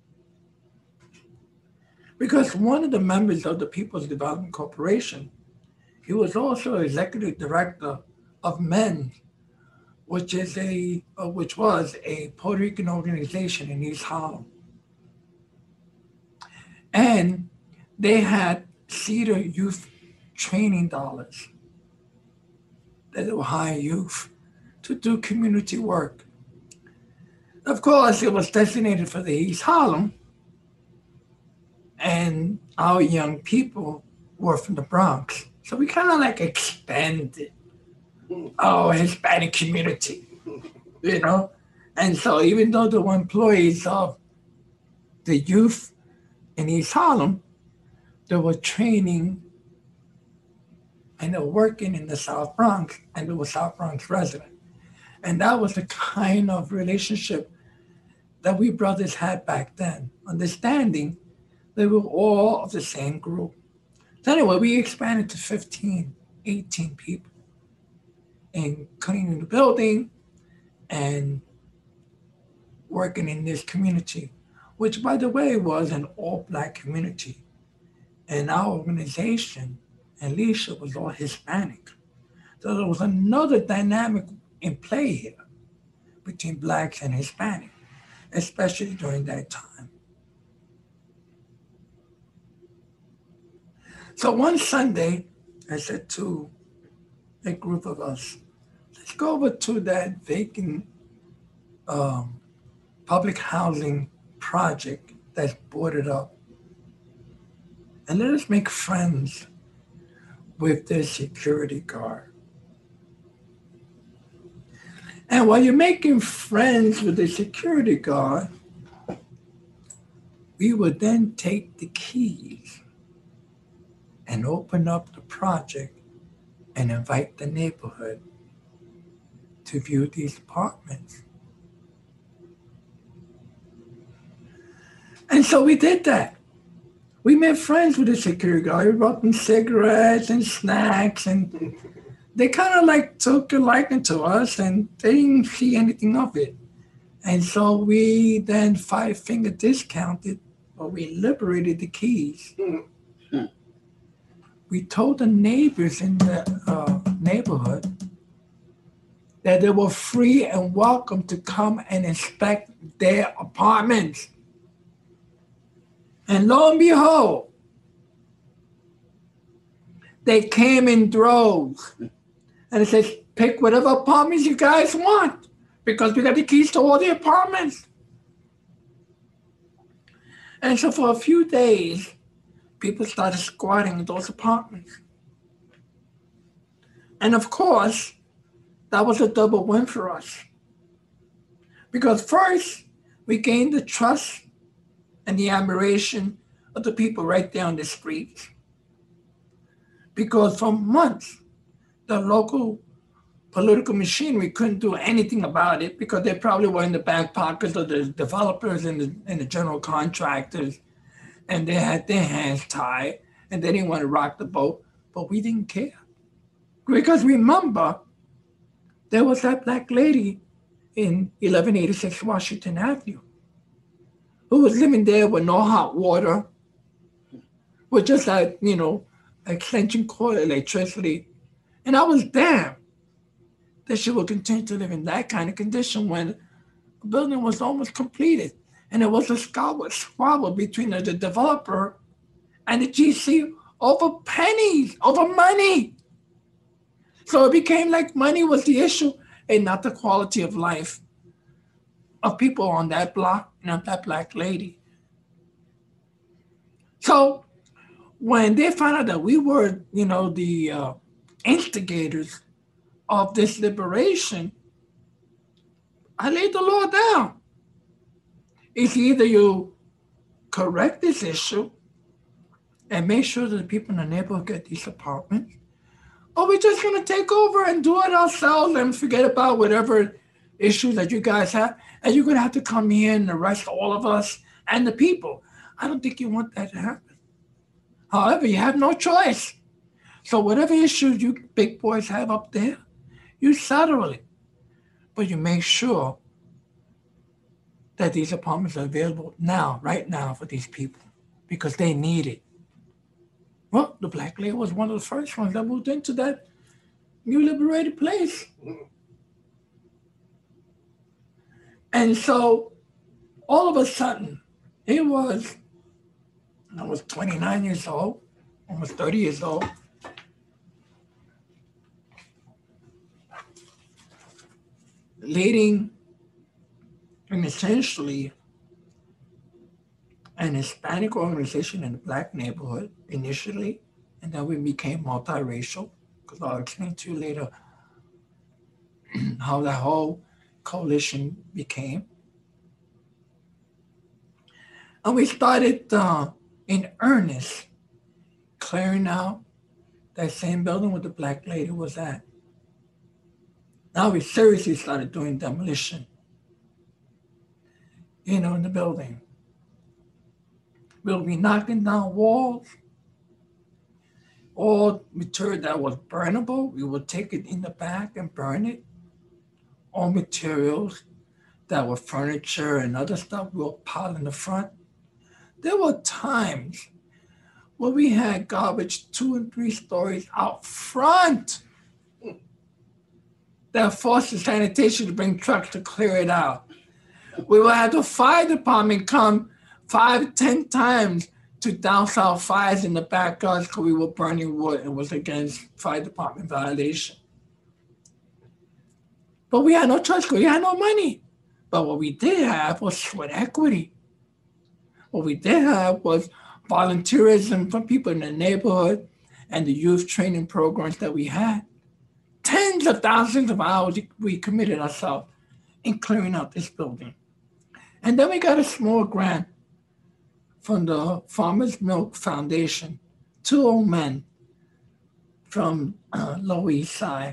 Because one of the members of the People's Development Corporation, he was also executive director of MEND, which was a Puerto Rican organization in East Harlem. And they had Cedar Youth training dollars that they would hire youth to do community work. Of course, it was designated for the East Harlem, and our young people were from the Bronx. So we kind of like expanded our Hispanic community, you know? And so even though there were employees of the youth in East Harlem, they were training and they were working in the South Bronx, and they were South Bronx residents. And that was the kind of relationship that we brothers had back then, understanding they were all of the same group. So anyway, we expanded to 15, 18 people in cleaning the building and working in this community, which, by the way, was an all-Black community. And our organization and leadership was all Hispanic. So there was another dynamic in play here between Blacks and Hispanic, especially during that time. So one Sunday, I said to a group of us, let's go over to that vacant public housing project that's boarded up, and let us make friends with the security guard. And while you're making friends with the security guard, we would then take the keys and open up the project and invite the neighborhood to view these apartments. And so we did that. We made friends with the security guard. We brought them cigarettes and snacks, and they kind of like took a liking to us, and they didn't see anything of it. And so we then 5-finger discounted, or we liberated the keys. We told the neighbors in the neighborhood that they were free and welcome to come and inspect their apartments. And lo and behold, they came in droves. And it says, pick whatever apartments you guys want, because we got the keys to all the apartments. And so for a few days, people started squatting in those apartments. And of course, that was a double win for us. Because first, we gained the trust and the admiration of the people right down the street. Because for months, the local political machinery couldn't do anything about it, because they probably were in the back pockets of the developers and the general contractors, and they had their hands tied, and they didn't want to rock the boat, but we didn't care. Because remember, there was that Black lady in 1186 Washington Avenue who was living there with no hot water, with just like, extension cord electricity. And I was damned that she would continue to live in that kind of condition when the building was almost completed. And it was a squabble between the developer and the GC over pennies, over money. So it became like money was the issue and not the quality of life of people on that block and of that Black lady. So when they found out that we were, the instigators of this liberation, I laid the law down. It's either you correct this issue and make sure that the people in the neighborhood get these apartments, or we're just going to take over and do it ourselves and forget about whatever issues that you guys have, and you're going to have to come here and arrest all of us and the people. I don't think you want that to happen. However, you have no choice. So whatever issues you big boys have up there, you settle it. But you make sure that these apartments are available now, right now, for these people, because they need it. Well, the Black lady was one of the first ones that moved into that new liberated place. And so all of a sudden, I was 29 years old, almost 30 years old. Leading And essentially, an Hispanic organization in a black neighborhood initially, and then we became multiracial, because I'll explain to you later how the whole coalition became. And we started in earnest clearing out that same building where the black lady was at. Now we seriously started doing demolition, in the building. We'll be knocking down walls. All material that was burnable, we will take it in the back and burn it. All materials that were furniture and other stuff, we'll pile in the front. There were times where we had garbage 2 and 3 stories out front that forced the sanitation to bring trucks to clear it out. We would have the fire department come 5, 10 times to douse our fires in the backyards because we were burning wood and was against fire department violation. But we had no choice because we had no money. But what we did have was sweat equity. What we did have was volunteerism from people in the neighborhood and the youth training programs that we had. Tens of thousands of hours we committed ourselves in clearing out this building. And then we got a small grant from the Farmers Milk Foundation, 2 old men from Lower East Side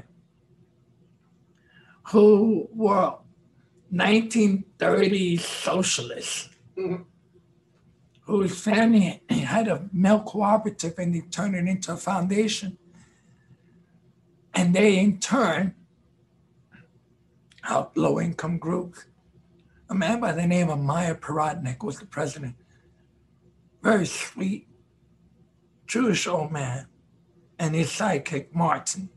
who were 1930s socialists, whose family had a milk cooperative and they turned it into a foundation. And they, in turn, helped low-income groups. A man by the name of Meyer Parodnik was the president. Very sweet, Jewish old man, and his sidekick, Martin.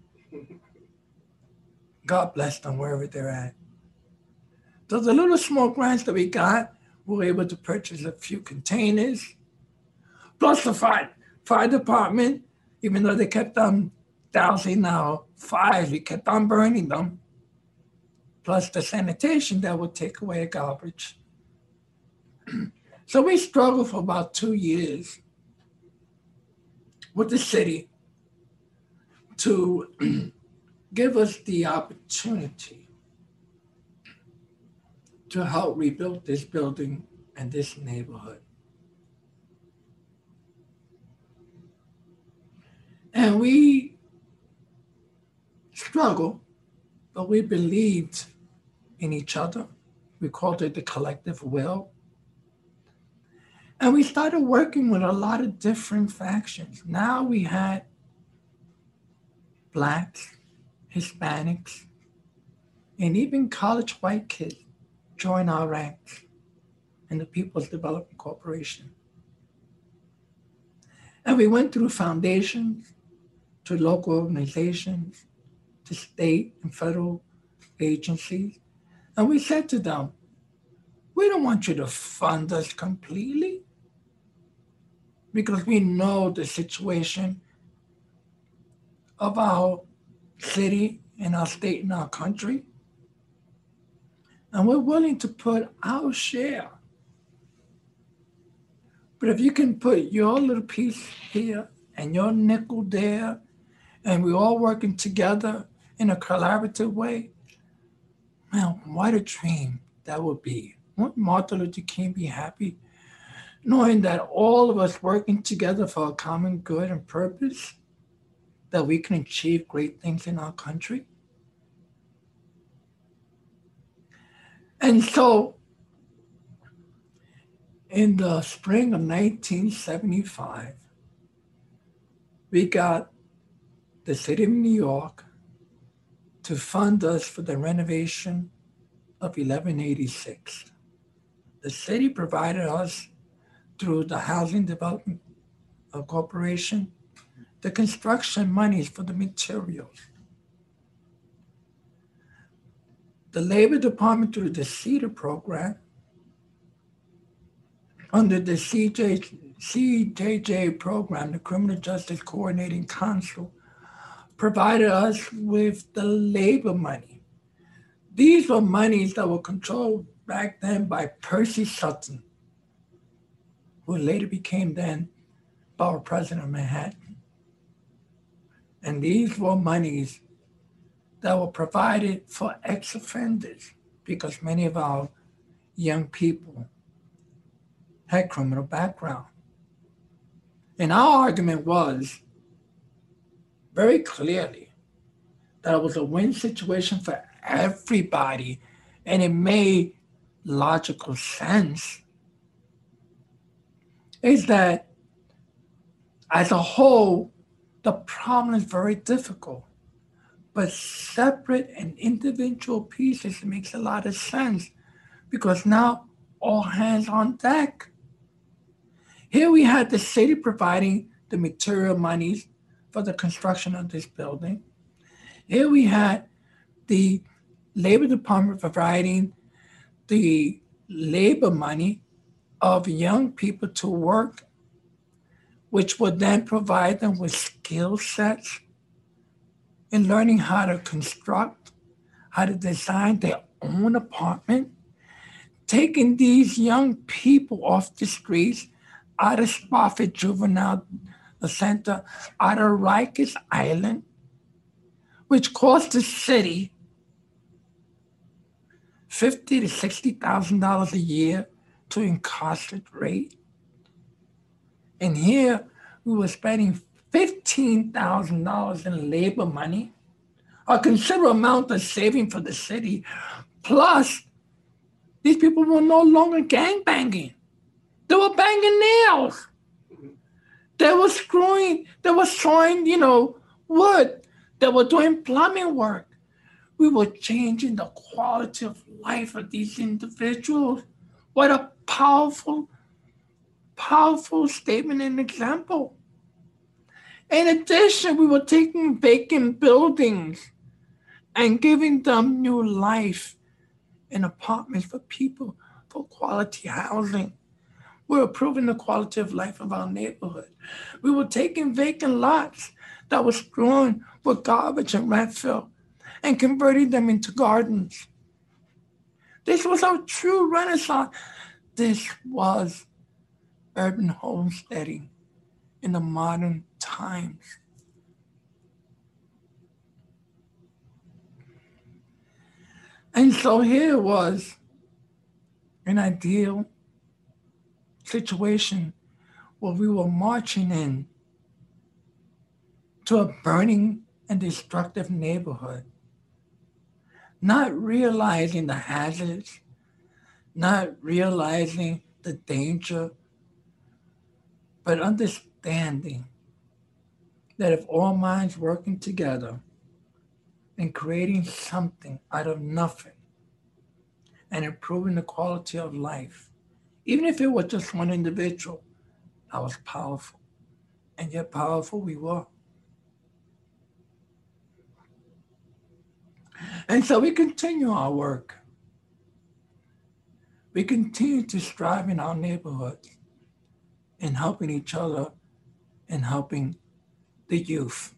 God bless them wherever they're at. Those are little small grants that we got. We were able to purchase a few containers. Plus the fire department, even though they kept on dousing our fires, we kept on burning them. Plus the sanitation that would take away the garbage. So we struggled for about 2 years with the city to give us the opportunity to help rebuild this building and this neighborhood. And we struggled, but we believed in each other. We called it the collective will. And we started working with a lot of different factions. Now we had Blacks, Hispanics, and even college white kids join our ranks in the People's Development Corporation. And we went through foundations, to local organizations, to state and federal agencies. And we said to them, we don't want you to fund us completely because we know the situation of our city and our state and our country. And we're willing to put our share. But if you can put your little piece here and your nickel there, and we're all working together in a collaborative way, man, what a dream that would be. Wouldn't Martin Luther King be happy knowing that all of us working together for a common good and purpose, that we can achieve great things in our country? And so in the spring of 1975, we got the city of New York to fund us for the renovation of 1186. The city provided us, through the Housing Development Corporation, the construction monies for the materials. The Labor Department, through the CEDAR program, under the CJJ program, the Criminal Justice Coordinating Council, provided us with the labor money. These were monies that were controlled back then by Percy Sutton, who later became then Borough President of Manhattan. And these were monies that were provided for ex-offenders because many of our young people had criminal background. And our argument was very clearly that it was a win situation for everybody, and it made logical sense, is that as a whole, the problem is very difficult. But separate and individual pieces makes a lot of sense because now all hands on deck. Here we had the city providing the material monies for the construction of this building. Here we had the Labor Department providing the labor money of young people to work, which would then provide them with skill sets in learning how to construct, how to design their own apartment, taking these young people off the streets, out of Spofford Juvenile Center, out of Rikers Island, which cost the city $50,000 to $60,000 a year to incarcerate. And here we were spending $15,000 in labor money, a considerable amount of saving for the city. Plus, these people were no longer gangbanging. They were banging nails. They were screwing, they were sawing, wood. They were doing plumbing work. We were changing the quality of life of these individuals. What a powerful, powerful statement and example. In addition, we were taking vacant buildings and giving them new life in apartments for people, for quality housing. We were improving the quality of life of our neighborhood. We were taking vacant lots that were strewn with garbage and landfill and converting them into gardens. This was our true renaissance. This was urban homesteading in the modern times. And so here was an ideal situation where we were marching in to a burning and destructive neighborhood, not realizing the hazards, not realizing the danger, but understanding that if all minds working together and creating something out of nothing and improving the quality of life, even if it was just one individual, that was powerful. And yet powerful we were. And so we continue our work. We continue to strive in our neighborhoods in helping each other and helping the youth.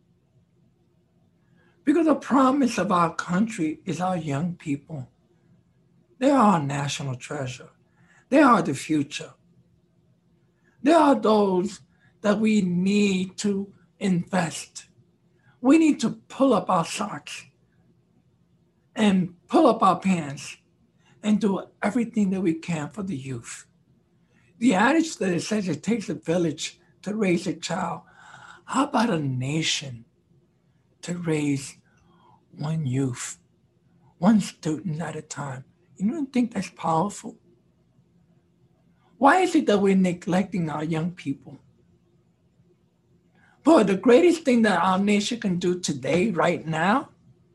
Because the promise of our country is our young people. They are our national treasure. They are the future. They are those that we need to invest. We need to pull up our socks and pull up our pants and do everything that we can for the youth. The adage that it says it takes a village to raise a child, how about a nation to raise one youth, one student at a time? You don't think that's powerful? Why is it that we're neglecting our young people? Boy, the greatest thing that our nation can do today, right now,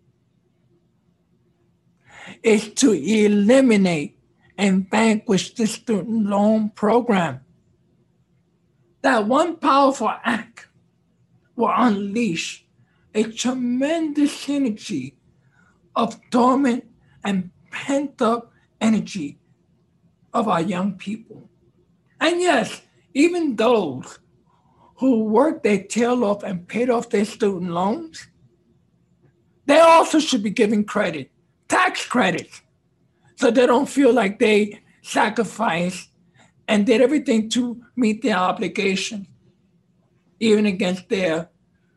is to eliminate and vanquish the student loan program. That one powerful act will unleash a tremendous energy of dormant and pent-up energy of our young people. And yes, even those who worked their tail off and paid off their student loans, they also should be given credit, tax credits, so they don't feel like they sacrificed and did everything to meet their obligation, even against their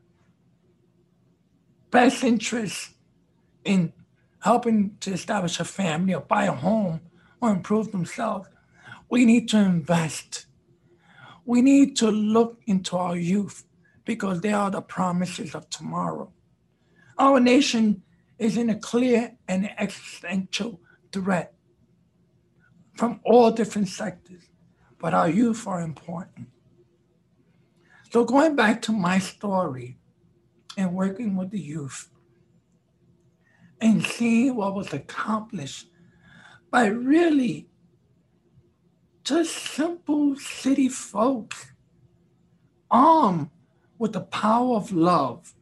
best interests in helping to establish a family or buy a home or improve themselves. We need to invest. We need to look into our youth because they are the promises of tomorrow. Our nation is in a clear and existential threat from all different sectors, but our youth are important. So going back to my story and working with the youth and seeing what was accomplished by really just simple city folks armed with the power of love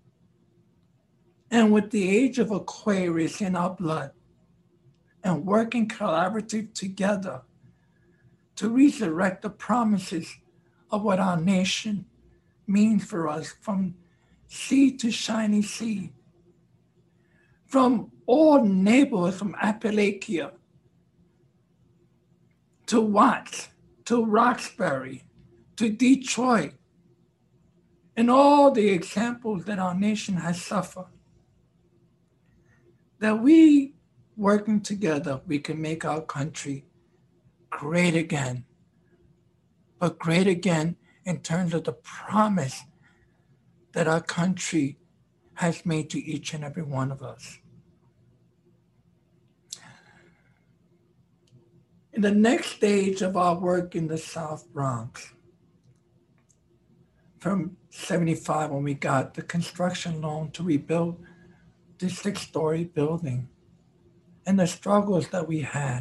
and with the age of Aquarius in our blood and working collaboratively together to resurrect the promises of what our nation means for us from sea to shining sea, from all neighborhoods from Appalachia to Watts, to Roxbury, to Detroit, and all the examples that our nation has suffered. That we, working together, we can make our country great again, but great again in terms of the promise that our country has made to each and every one of us. In the next stage of our work in the South Bronx, from 75 when we got the construction loan to rebuild the 6-story building and the struggles that we had.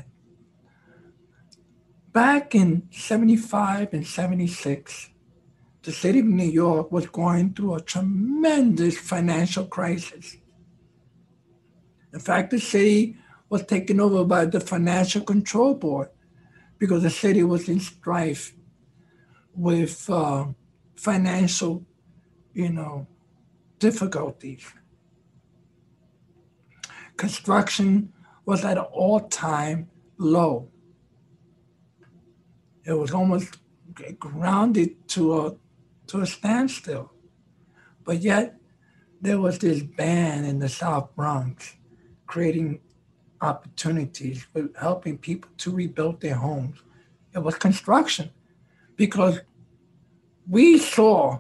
Back in 75 and 76, the city of New York was going through a tremendous financial crisis. In fact, the city was taken over by the Financial Control Board because the city was in strife with financial, difficulties. Construction was at an all-time low. It was almost grounded to a standstill. But yet, there was this ban in the South Bronx creating opportunities for helping people to rebuild their homes. It was construction because we saw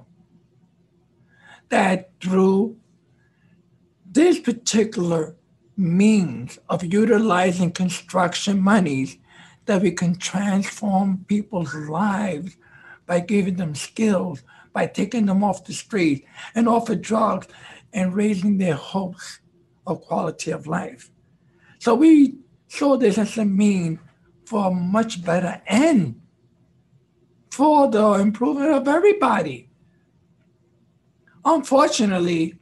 that through this particular means of utilizing construction monies that we can transform people's lives by giving them skills, by taking them off the street and off of drugs and raising their hopes of quality of life. So we saw this as a means for a much better end, for the improvement of everybody. Unfortunately,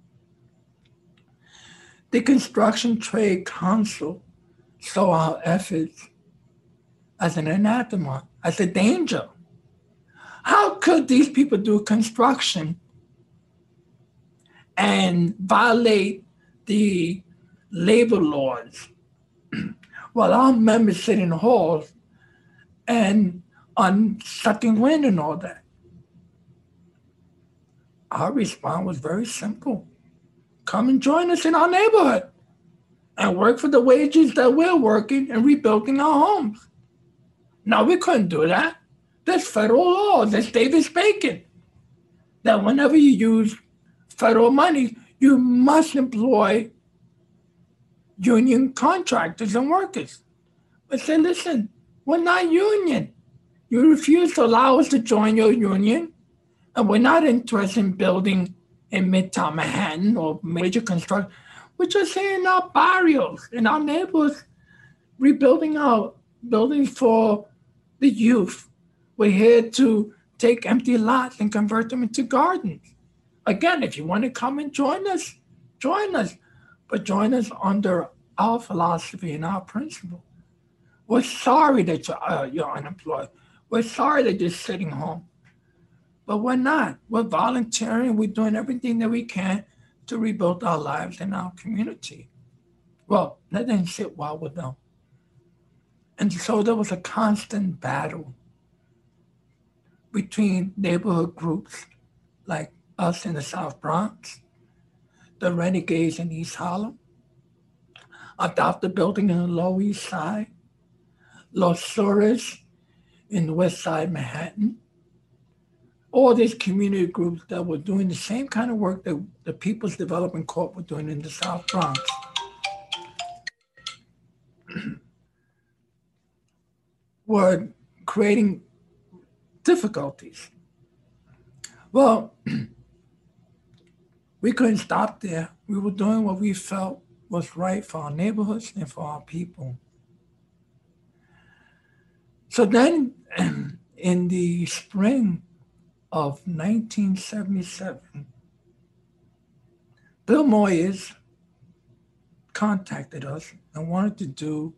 the Construction Trade Council saw our efforts as an anathema, as a danger. How could these people do construction and violate the labor laws while our members sit in halls and on sucking wind and all that? Our response was very simple. Come and join us in our neighborhood and work for the wages that we're working and rebuilding our homes. Now, we couldn't do that. There's federal law, there's Davis-Bacon, that whenever you use federal money, you must employ union contractors and workers. But say, listen, we're not union. You refuse to allow us to join your union, and we're not interested in building in Midtown Manhattan or major construction. We're just in our barrios, in our neighborhoods, rebuilding our buildings for the youth. We're here to take empty lots and convert them into gardens. Again, if you want to come and join us, but join us under our philosophy and our principle. We're sorry that you're unemployed. We're sorry that you're sitting home. But we're not. We're volunteering. We're doing everything that we can to rebuild our lives in our community. Well, that didn't sit well with them. And so there was a constant battle between neighborhood groups like us in the South Bronx, the Renegades in East Harlem, Adopt a Building in the Lower East Side, Los Sure's in the West Side Manhattan, all these community groups that were doing the same kind of work that the People's Development Corp were doing in the South Bronx. Were creating difficulties. Well, we couldn't stop there. We were doing what we felt was right for our neighborhoods and for our people. So then, in the spring of 1977, Bill Moyers contacted us and wanted to do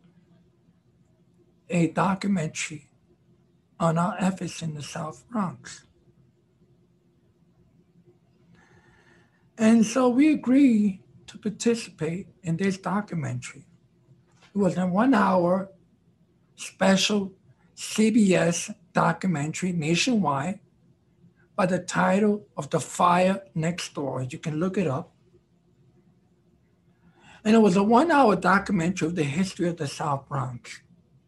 a documentary on our efforts in the South Bronx. And so we agreed to participate in this documentary. It was a 1-hour special CBS documentary nationwide by the title of The Fire Next Door. You can look it up. And it was a 1-hour documentary of the history of the South Bronx.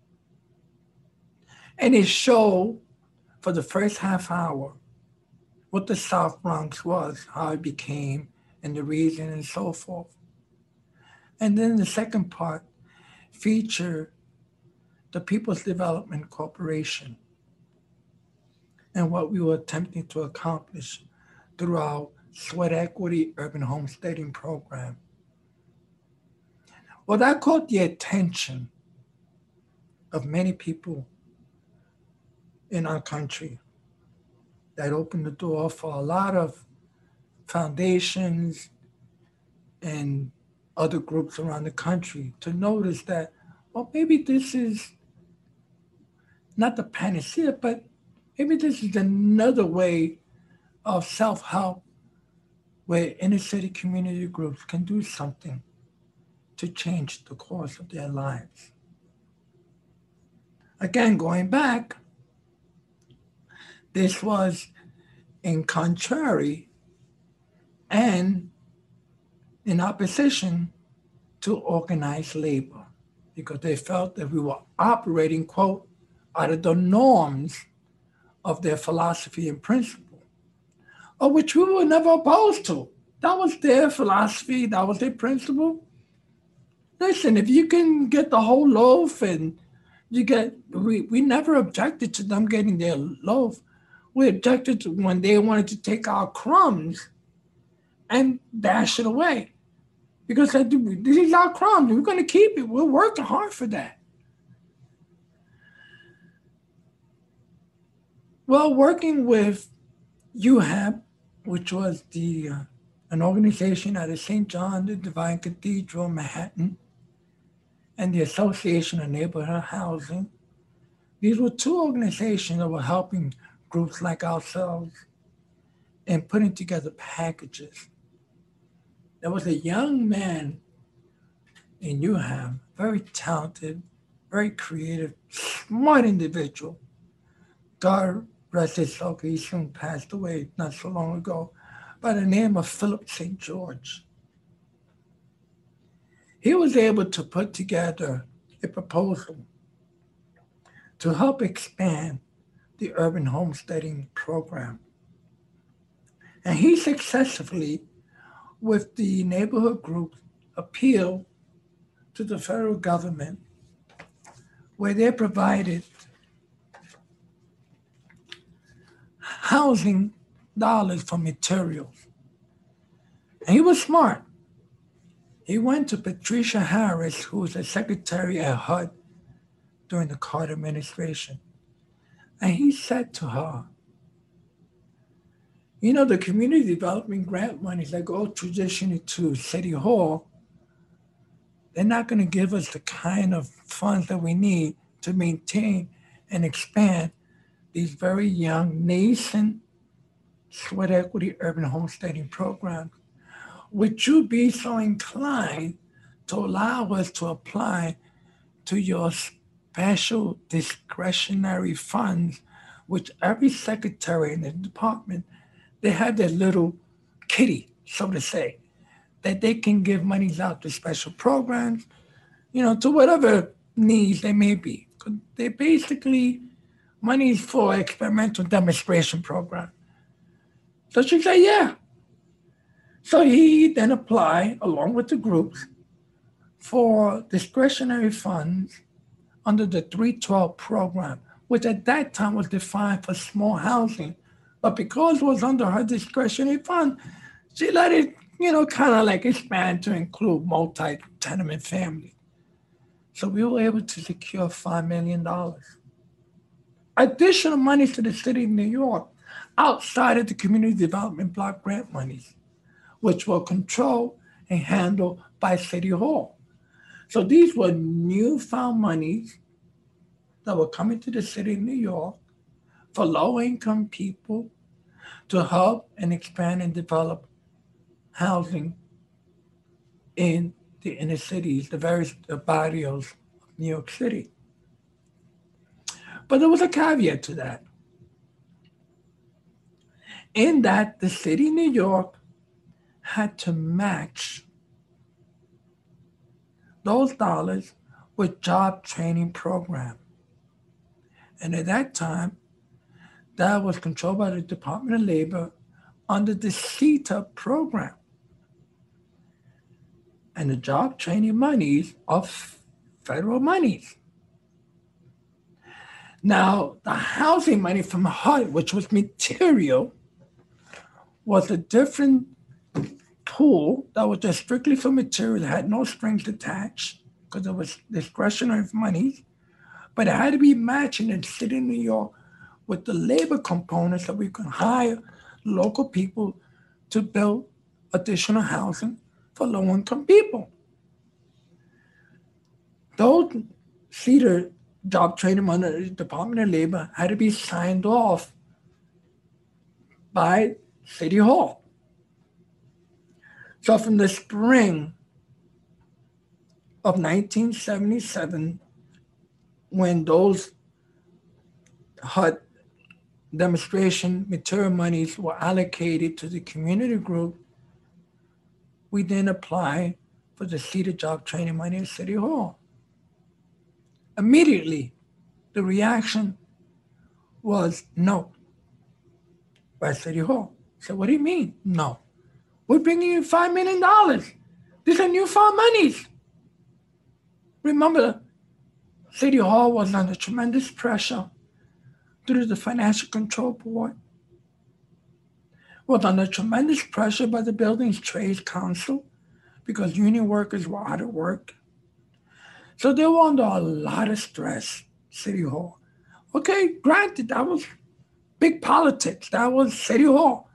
And it showed for the first half hour what the South Bronx was, how it became, and the reason and so forth. And then the second part featured the People's Development Corporation and what we were attempting to accomplish through our Sweat Equity Urban Homesteading Program. Well, that caught the attention of many people in our country. That opened the door for a lot of foundations and other groups around the country to notice that, well, maybe this is not the panacea, but maybe this is another way of self-help where inner city community groups can do something to change the course of their lives. Again, going back, this was in contrary and in opposition to organized labor, because they felt that we were operating, quote, out of the norms of their philosophy and principle, of which we were never opposed to. That was their philosophy, that was their principle. Listen, if you can get the whole loaf and you get, we never objected to them getting their loaf. We objected to when they wanted to take our crumbs and dash it away. Because this is our crumbs. We're going to keep it. We're working hard for that. Well, working with UHAB, which was an organization out of St. John, the Divine Cathedral, Manhattan, and the Association of Neighborhood Housing, these were two organizations that were helping groups like ourselves and putting together packages. There was a young man in UHAM, very talented, very creative, smart individual. God rest his soul, he soon passed away not so long ago, by the name of Philip St. George. He was able to put together a proposal to help expand the urban homesteading program. And he successfully, with the neighborhood group, appealed to the federal government, where they provided housing dollars for materials. And he was smart. He went to Patricia Harris, who was the secretary at HUD during the Carter administration. And he said to her, you know, the community development grant monies that go traditionally to City Hall, they're not going to give us the kind of funds that we need to maintain and expand these very young, nascent sweat equity urban homesteading programs. Would you be so inclined to allow us to apply to your special discretionary funds, which every secretary in the department, they have their little kitty, so to say, that they can give monies out to special programs, to whatever needs they may be. They're basically monies for experimental demonstration program. So she said, yeah. So he then applied, along with the groups, for discretionary funds under the 312 program, which at that time was defined for small housing. But because it was under her discretionary fund, she let it, kind of like expand to include multi-tenement family. So we were able to secure $5 million. Additional monies to the city of New York outside of the community development block grant monies, which were controlled and handled by City Hall. So these were newfound monies that were coming to the city of New York for low-income people to help and expand and develop housing in the inner cities, the various barrios of New York City. But there was a caveat to that, in that the city of New York had to match those dollars with job training program. And at that time, that was controlled by the Department of Labor under the CETA program. And the job training monies are federal monies. Now, the housing money from HUD, which was material, was a different pool that was just strictly for material. It had no strings attached because it was discretionary money, but it had to be matching in the city of New York with the labor components that we could hire local people to build additional housing for low-income people. Those CETA job training under the Department of Labor had to be signed off by City Hall. So from the spring of 1977, when those HUD demonstration material monies were allocated to the community group, we then applied for the CETA job training money at City Hall. Immediately, the reaction was no by City Hall. So what do you mean, no? We're bringing you $5 million. These are newfound monies. Remember, City Hall was under tremendous pressure due to the Financial Control Board, was under tremendous pressure by the Buildings Trades Council because union workers were out of work. So they were under a lot of stress, City Hall. Okay, granted, that was big politics. That was City Hall.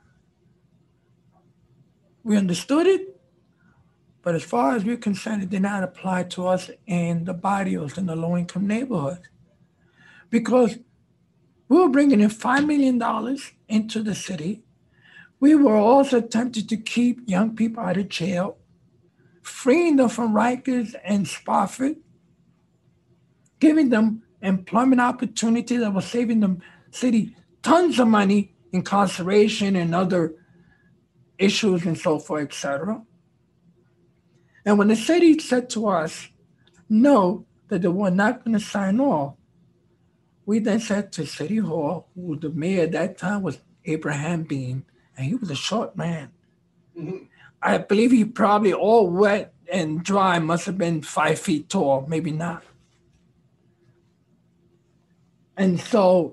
We understood it, but as far as we're concerned, it did not apply to us in the barrios, in the low-income neighborhoods. Because we were bringing in $5 million into the city. We were also attempting to keep young people out of jail, freeing them from Rikers and Spofford, giving them employment opportunity that was saving the city tons of money, incarceration and other issues and so forth, etc. And when the city said to us, no, that they were not going to sign off, we then said to City Hall, who the mayor at that time was Abraham Bean, and he was a short man. Mm-hmm. I believe he probably all wet and dry must have been 5 feet tall, maybe not. And so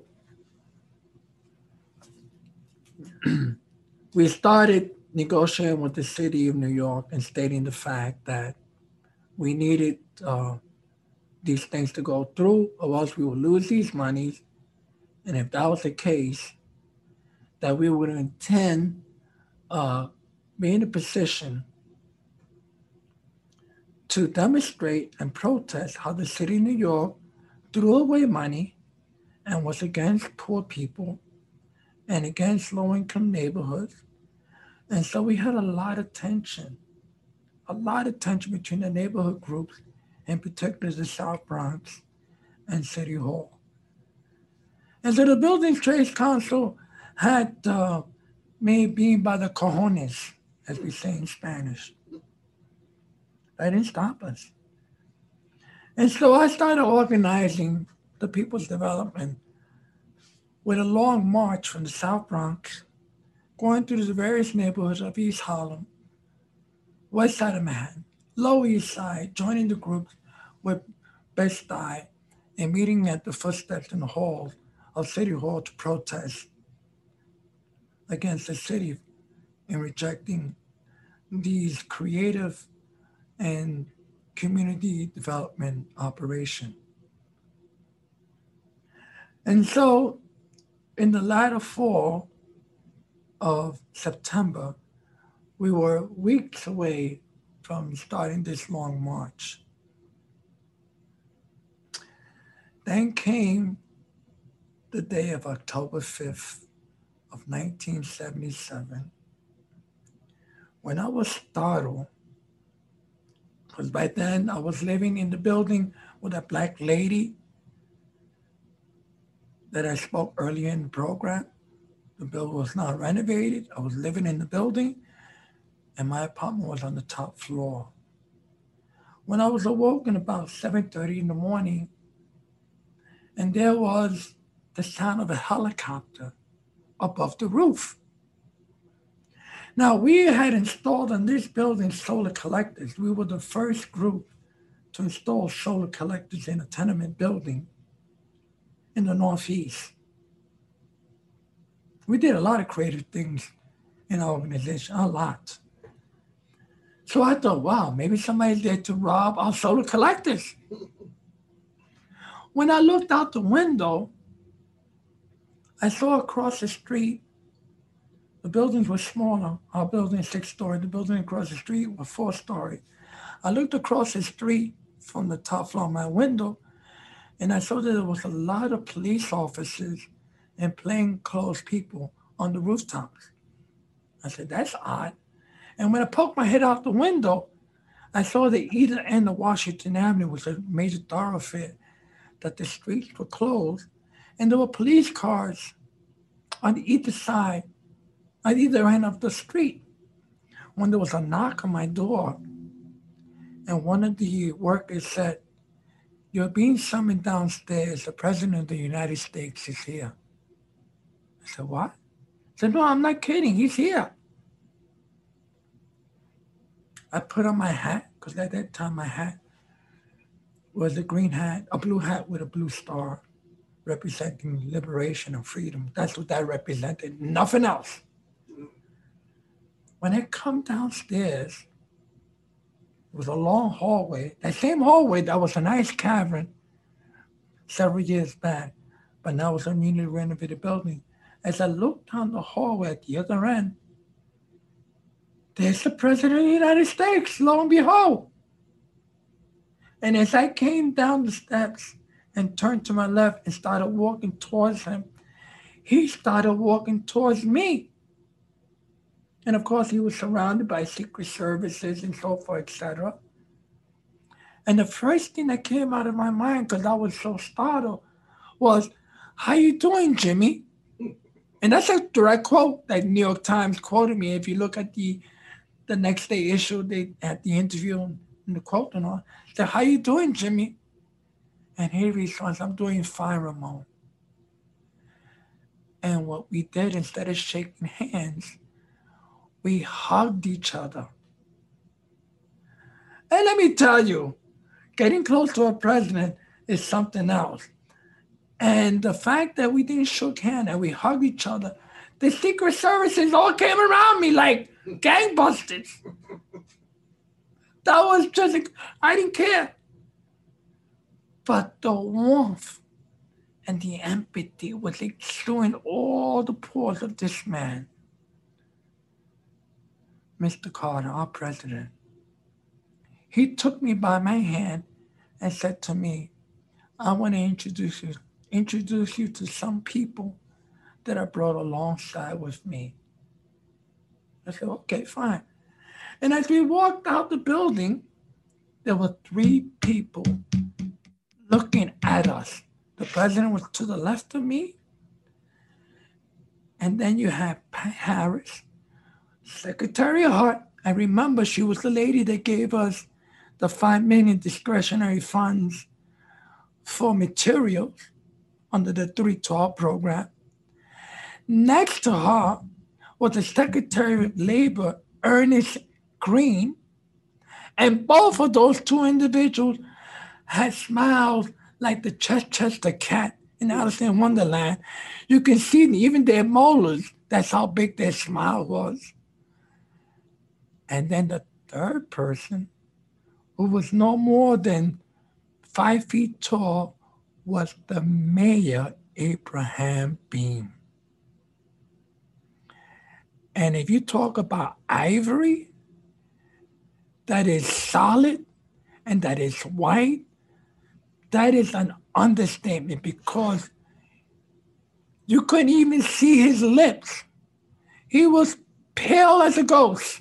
we started negotiating with the city of New York and stating the fact that we needed these things to go through, or else we would lose these monies. And if that was the case, that we would intend be in a position to demonstrate and protest how the city of New York threw away money and was against poor people and against low-income neighborhoods. And so we had a lot of tension a lot of tension between the neighborhood groups, in particular the South Bronx and City Hall. And so the Building Trades Council had me being by the cojones, as we say in Spanish. They didn't stop us. And so I started organizing the People's Development with a long march from the South Bronx, going through the various neighborhoods of East Harlem, West Side of Manhattan, Lower East Side, joining the groups with Bed-Stuy and meeting at the footsteps in the hall of City Hall to protest against the city in rejecting these creative and community development operation. And so in the latter fall of September, we were weeks away from starting this long march. Then came the day of October 5th of 1977, when I was startled, because by then I was living in the building with a black lady that I spoke earlier in the program. The building was not renovated. I was living in the building, and my apartment was on the top floor. When I was awoken about 7:30 in the morning, and there was the sound of a helicopter above the roof. Now, we had installed in this building solar collectors. We were the first group to install solar collectors in a tenement building in the Northeast. We did a lot of creative things in our organization, a lot. So I thought, wow, maybe somebody's there to rob our solar collectors. When I looked out the window, I saw across the street, the buildings were smaller. Our building is 6-story. The building across the street was 4-story. I looked across the street from the top floor of my window, and I saw that there was a lot of police officers and plainclothes people on the rooftops. I said, that's odd. And when I poked my head out the window, I saw that either end of Washington Avenue was a major thoroughfare, that the streets were closed, and there were police cars on either side, on either end of the street. When there was a knock on my door, and one of the workers said, "You're being summoned downstairs. The President of the United States is here." I said, "What?" I said, "No, I'm not kidding. He's here." I put on my hat, because at that time my hat was a green hat, a blue hat with a blue star, representing liberation and freedom. That's what that represented, nothing else. When I come downstairs, it was a long hallway. That same hallway, that was a nice cavern several years back, but now it's a newly renovated building. As I looked down the hallway at the other end, there's the President of the United States, lo and behold. And as I came down the steps and turned to my left and started walking towards him, he started walking towards me. And of course, he was surrounded by Secret Services and so forth, etc. And the first thing that came out of my mind, because I was so startled, was, "How you doing, Jimmy?" And that's a direct quote that New York Times quoted me. If you look at the next day issue, they had the interview and the quote and all. Said, "How you doing, Jimmy?" And he responds, "I'm doing fine, Ramon." And what we did, instead of shaking hands, we hugged each other. And let me tell you, getting close to a president is something else. And the fact that we didn't shake hands and we hugged each other, the Secret Services all came around me like gangbusters. That was just, I didn't care. But the warmth and the empathy was exuding all the pores of this man. Mr. Carter, our president. He took me by my hand and said to me, "I want to introduce you to some people that I brought alongside with me." I said, "Okay, fine." And as we walked out the building, there were 3 people looking at us. The president was to the left of me. And then you had Pat Harris, Secretary Hart. I remember she was the lady that gave us the $5 million discretionary funds for materials under the 312 program. Next to her was the Secretary of Labor, Ernest Green. And both of those 2 individuals had smiles like the Chester cat in Alice in Wonderland. You can see even their molars. That's how big their smile was. And then the third person, who was no more than 5 feet tall, was the mayor, Abraham Beame. And if you talk about ivory that is solid and that is white, that is an understatement, because you couldn't even see his lips. He was pale as a ghost.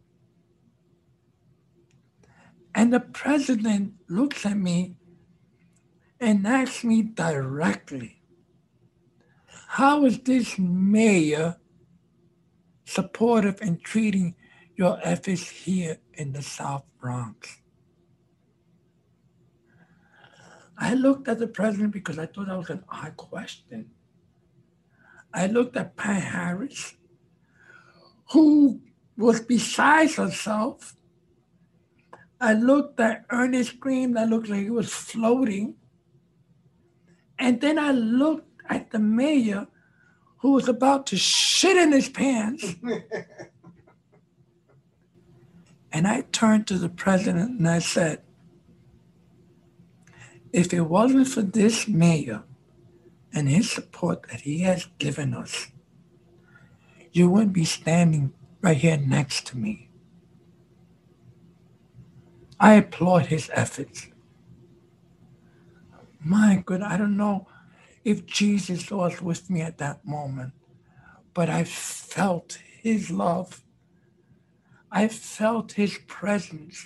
And the president looks at me and asks me directly, how is this mayor supportive in treating your efforts here in the South Bronx? I looked at the president because I thought that was an odd question. I looked at Pat Harris, who was beside herself. I looked at Ernest Green, that looked like he was floating. And then I looked at the mayor, who was about to shit in his pants. And I turned to the president and I said, if it wasn't for this mayor and his support that he has given us, you wouldn't be standing right here next to me. I applaud his efforts. My God, I don't know if Jesus was with me at that moment, but I felt his love. I felt his presence.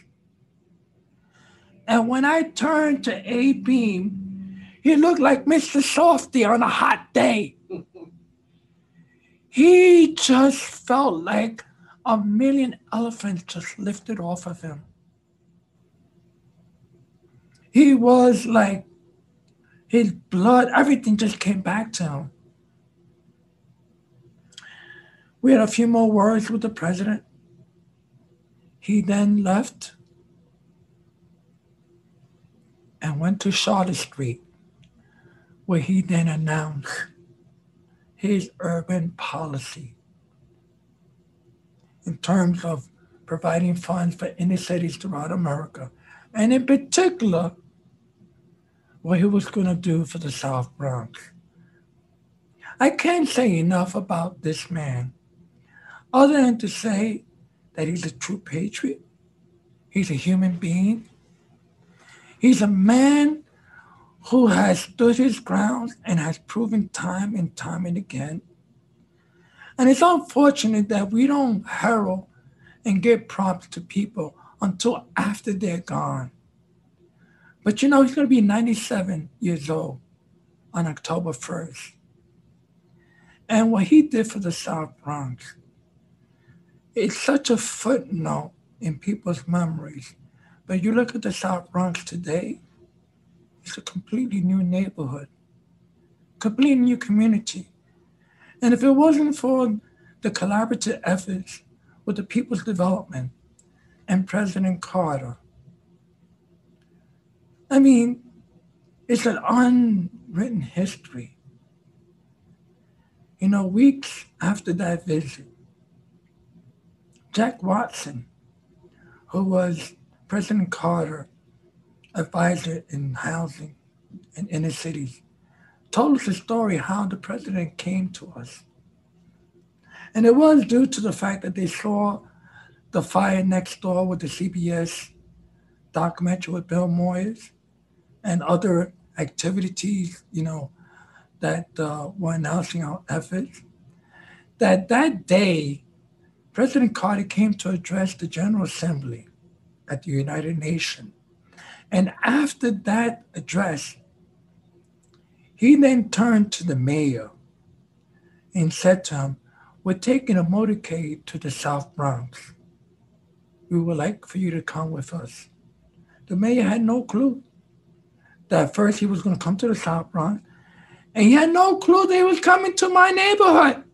And when I turned to A. Beame, he looked like Mr. Softy on a hot day. He just felt like a million elephants just lifted off of him. He was like, his blood, everything just came back to him. We had a few more words with the president. He then left and went to Charlotte Street, where he then announced his urban policy in terms of providing funds for inner cities throughout America, and in particular, what he was going to do for the South Bronx. I can't say enough about this man, other than to say that he's a true patriot. He's a human being. He's a man who has stood his ground and has proven time and time and again. And it's unfortunate that we don't herald and give props to people until after they're gone. But you know, he's going to be 97 years old on October 1st. And what he did for the South Bronx, it's such a footnote in people's memories. But you look at the South Bronx today, it's a completely new neighborhood, completely new community. And if it wasn't for the collaborative efforts with the People's Development and President Carter, I mean, it's an unwritten history. You know, weeks after that visit, Jack Watson, who was President Carter's advisor in housing in inner cities, told us a story how the president came to us. And it was due to the fact that they saw the fire next door with the CBS documentary with Bill Moyers and other activities, you know, that were announcing our efforts. That day, President Carter came to address the General Assembly at the United Nations. And after that address, he then turned to the mayor and said to him, "We're taking a motorcade to the South Bronx. We would like for you to come with us." The mayor had no clue that first he was going to come to the South Bronx, and he had no clue that he was coming to my neighborhood.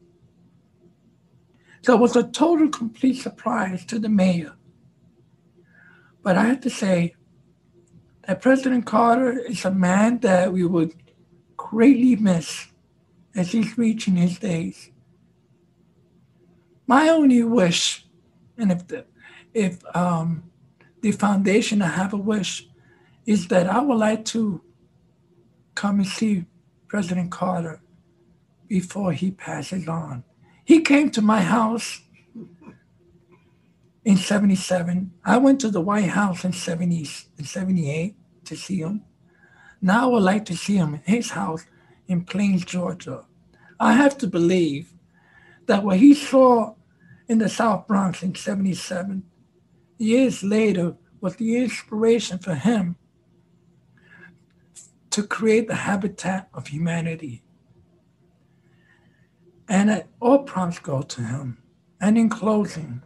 So it was a total, complete surprise to the mayor. But I have to say that President Carter is a man that we would greatly miss as he's reaching his days. My only wish, and if the foundation I have a wish, is that I would like to come and see President Carter before he passes on. He came to my house in 77. I went to the White House in 78 to see him. Now I would like to see him in his house in Plains, Georgia. I have to believe that what he saw in the South Bronx in 77, years later, was the inspiration for him to create the Habitat of Humanity. And all prompts go to him. And in closing,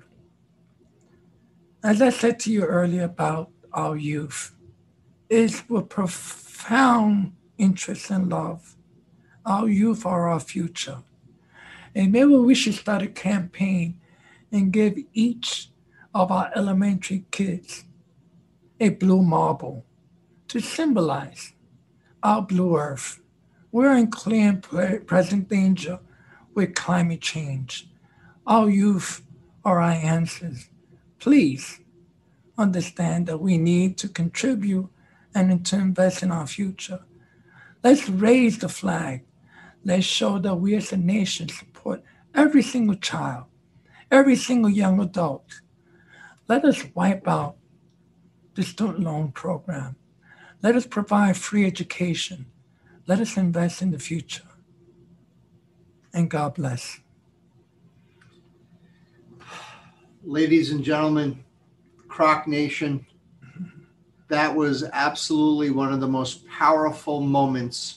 as I said to you earlier about our youth, is with profound interest and love. Our youth are our future. And maybe we should start a campaign and give each of our elementary kids a blue marble to symbolize our blue earth. We're in clear and present danger with climate change. Our youth are our answers. Please understand that we need to contribute and to invest in our future. Let's raise the flag. Let's show that we as a nation support every single child, every single young adult. Let us wipe out the student loan program. Let us provide free education. Let us invest in the future. And God bless. Ladies and gentlemen, Kroc Nation, that was absolutely one of the most powerful moments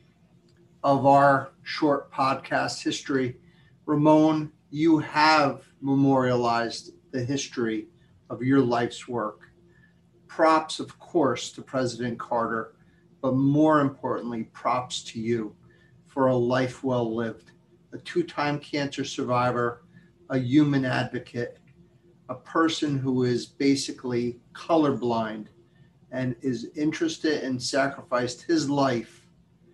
of our short podcast history. Ramon, you have memorialized the history of your life's work. Props, of course, to President Carter, but more importantly, props to you for a life well lived. A two-time cancer survivor, a human advocate, a person who is basically colorblind and is interested and sacrificed his life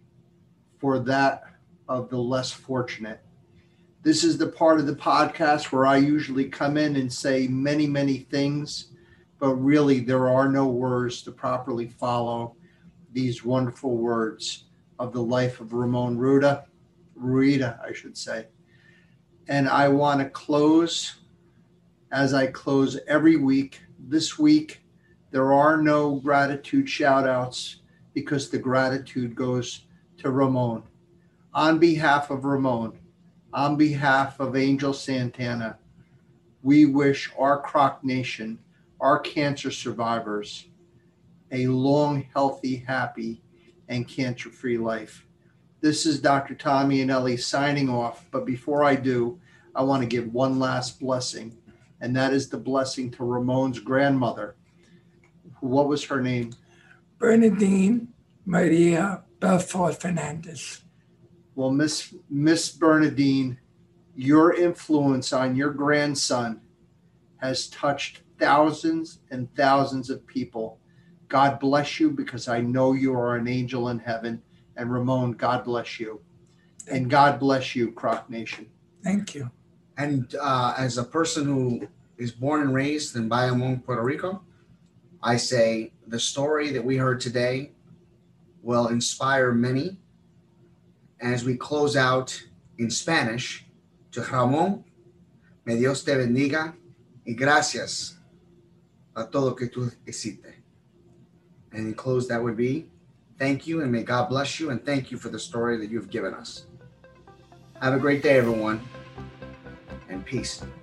for that of the less fortunate. This is the part of the podcast where I usually come in and say many, many things, but really there are no words to properly follow these wonderful words of the life of Ramon Rueda, I should say. And I want to close as I close every week. This week, there are no gratitude shout outs because the gratitude goes to Ramon. On behalf of Ramon, on behalf of Angel Santana, we wish our Kroc Nation, our cancer survivors, a long, healthy, happy, and cancer-free life. This is Dr. Tommy Anelli signing off. But before I do, I want to give one last blessing, and that is the blessing to Ramon's grandmother. What was her name? Bernadine Maria Belfort Fernandez. Well, Miss Bernadine, your influence on your grandson has touched thousands and thousands of people. God bless you, because I know you are an angel in heaven. And Ramon, God bless you. And God bless you, Kroc Nation. Thank you. And as a person who is born and raised in Bayamon, Puerto Rico, I say the story that we heard today will inspire many. As we close out in Spanish, to Ramon, me Dios te bendiga y gracias a todo que tú hiciste. And in close, that would be, thank you, and may God bless you, and thank you for the story that you've given us. Have a great day, everyone, and peace.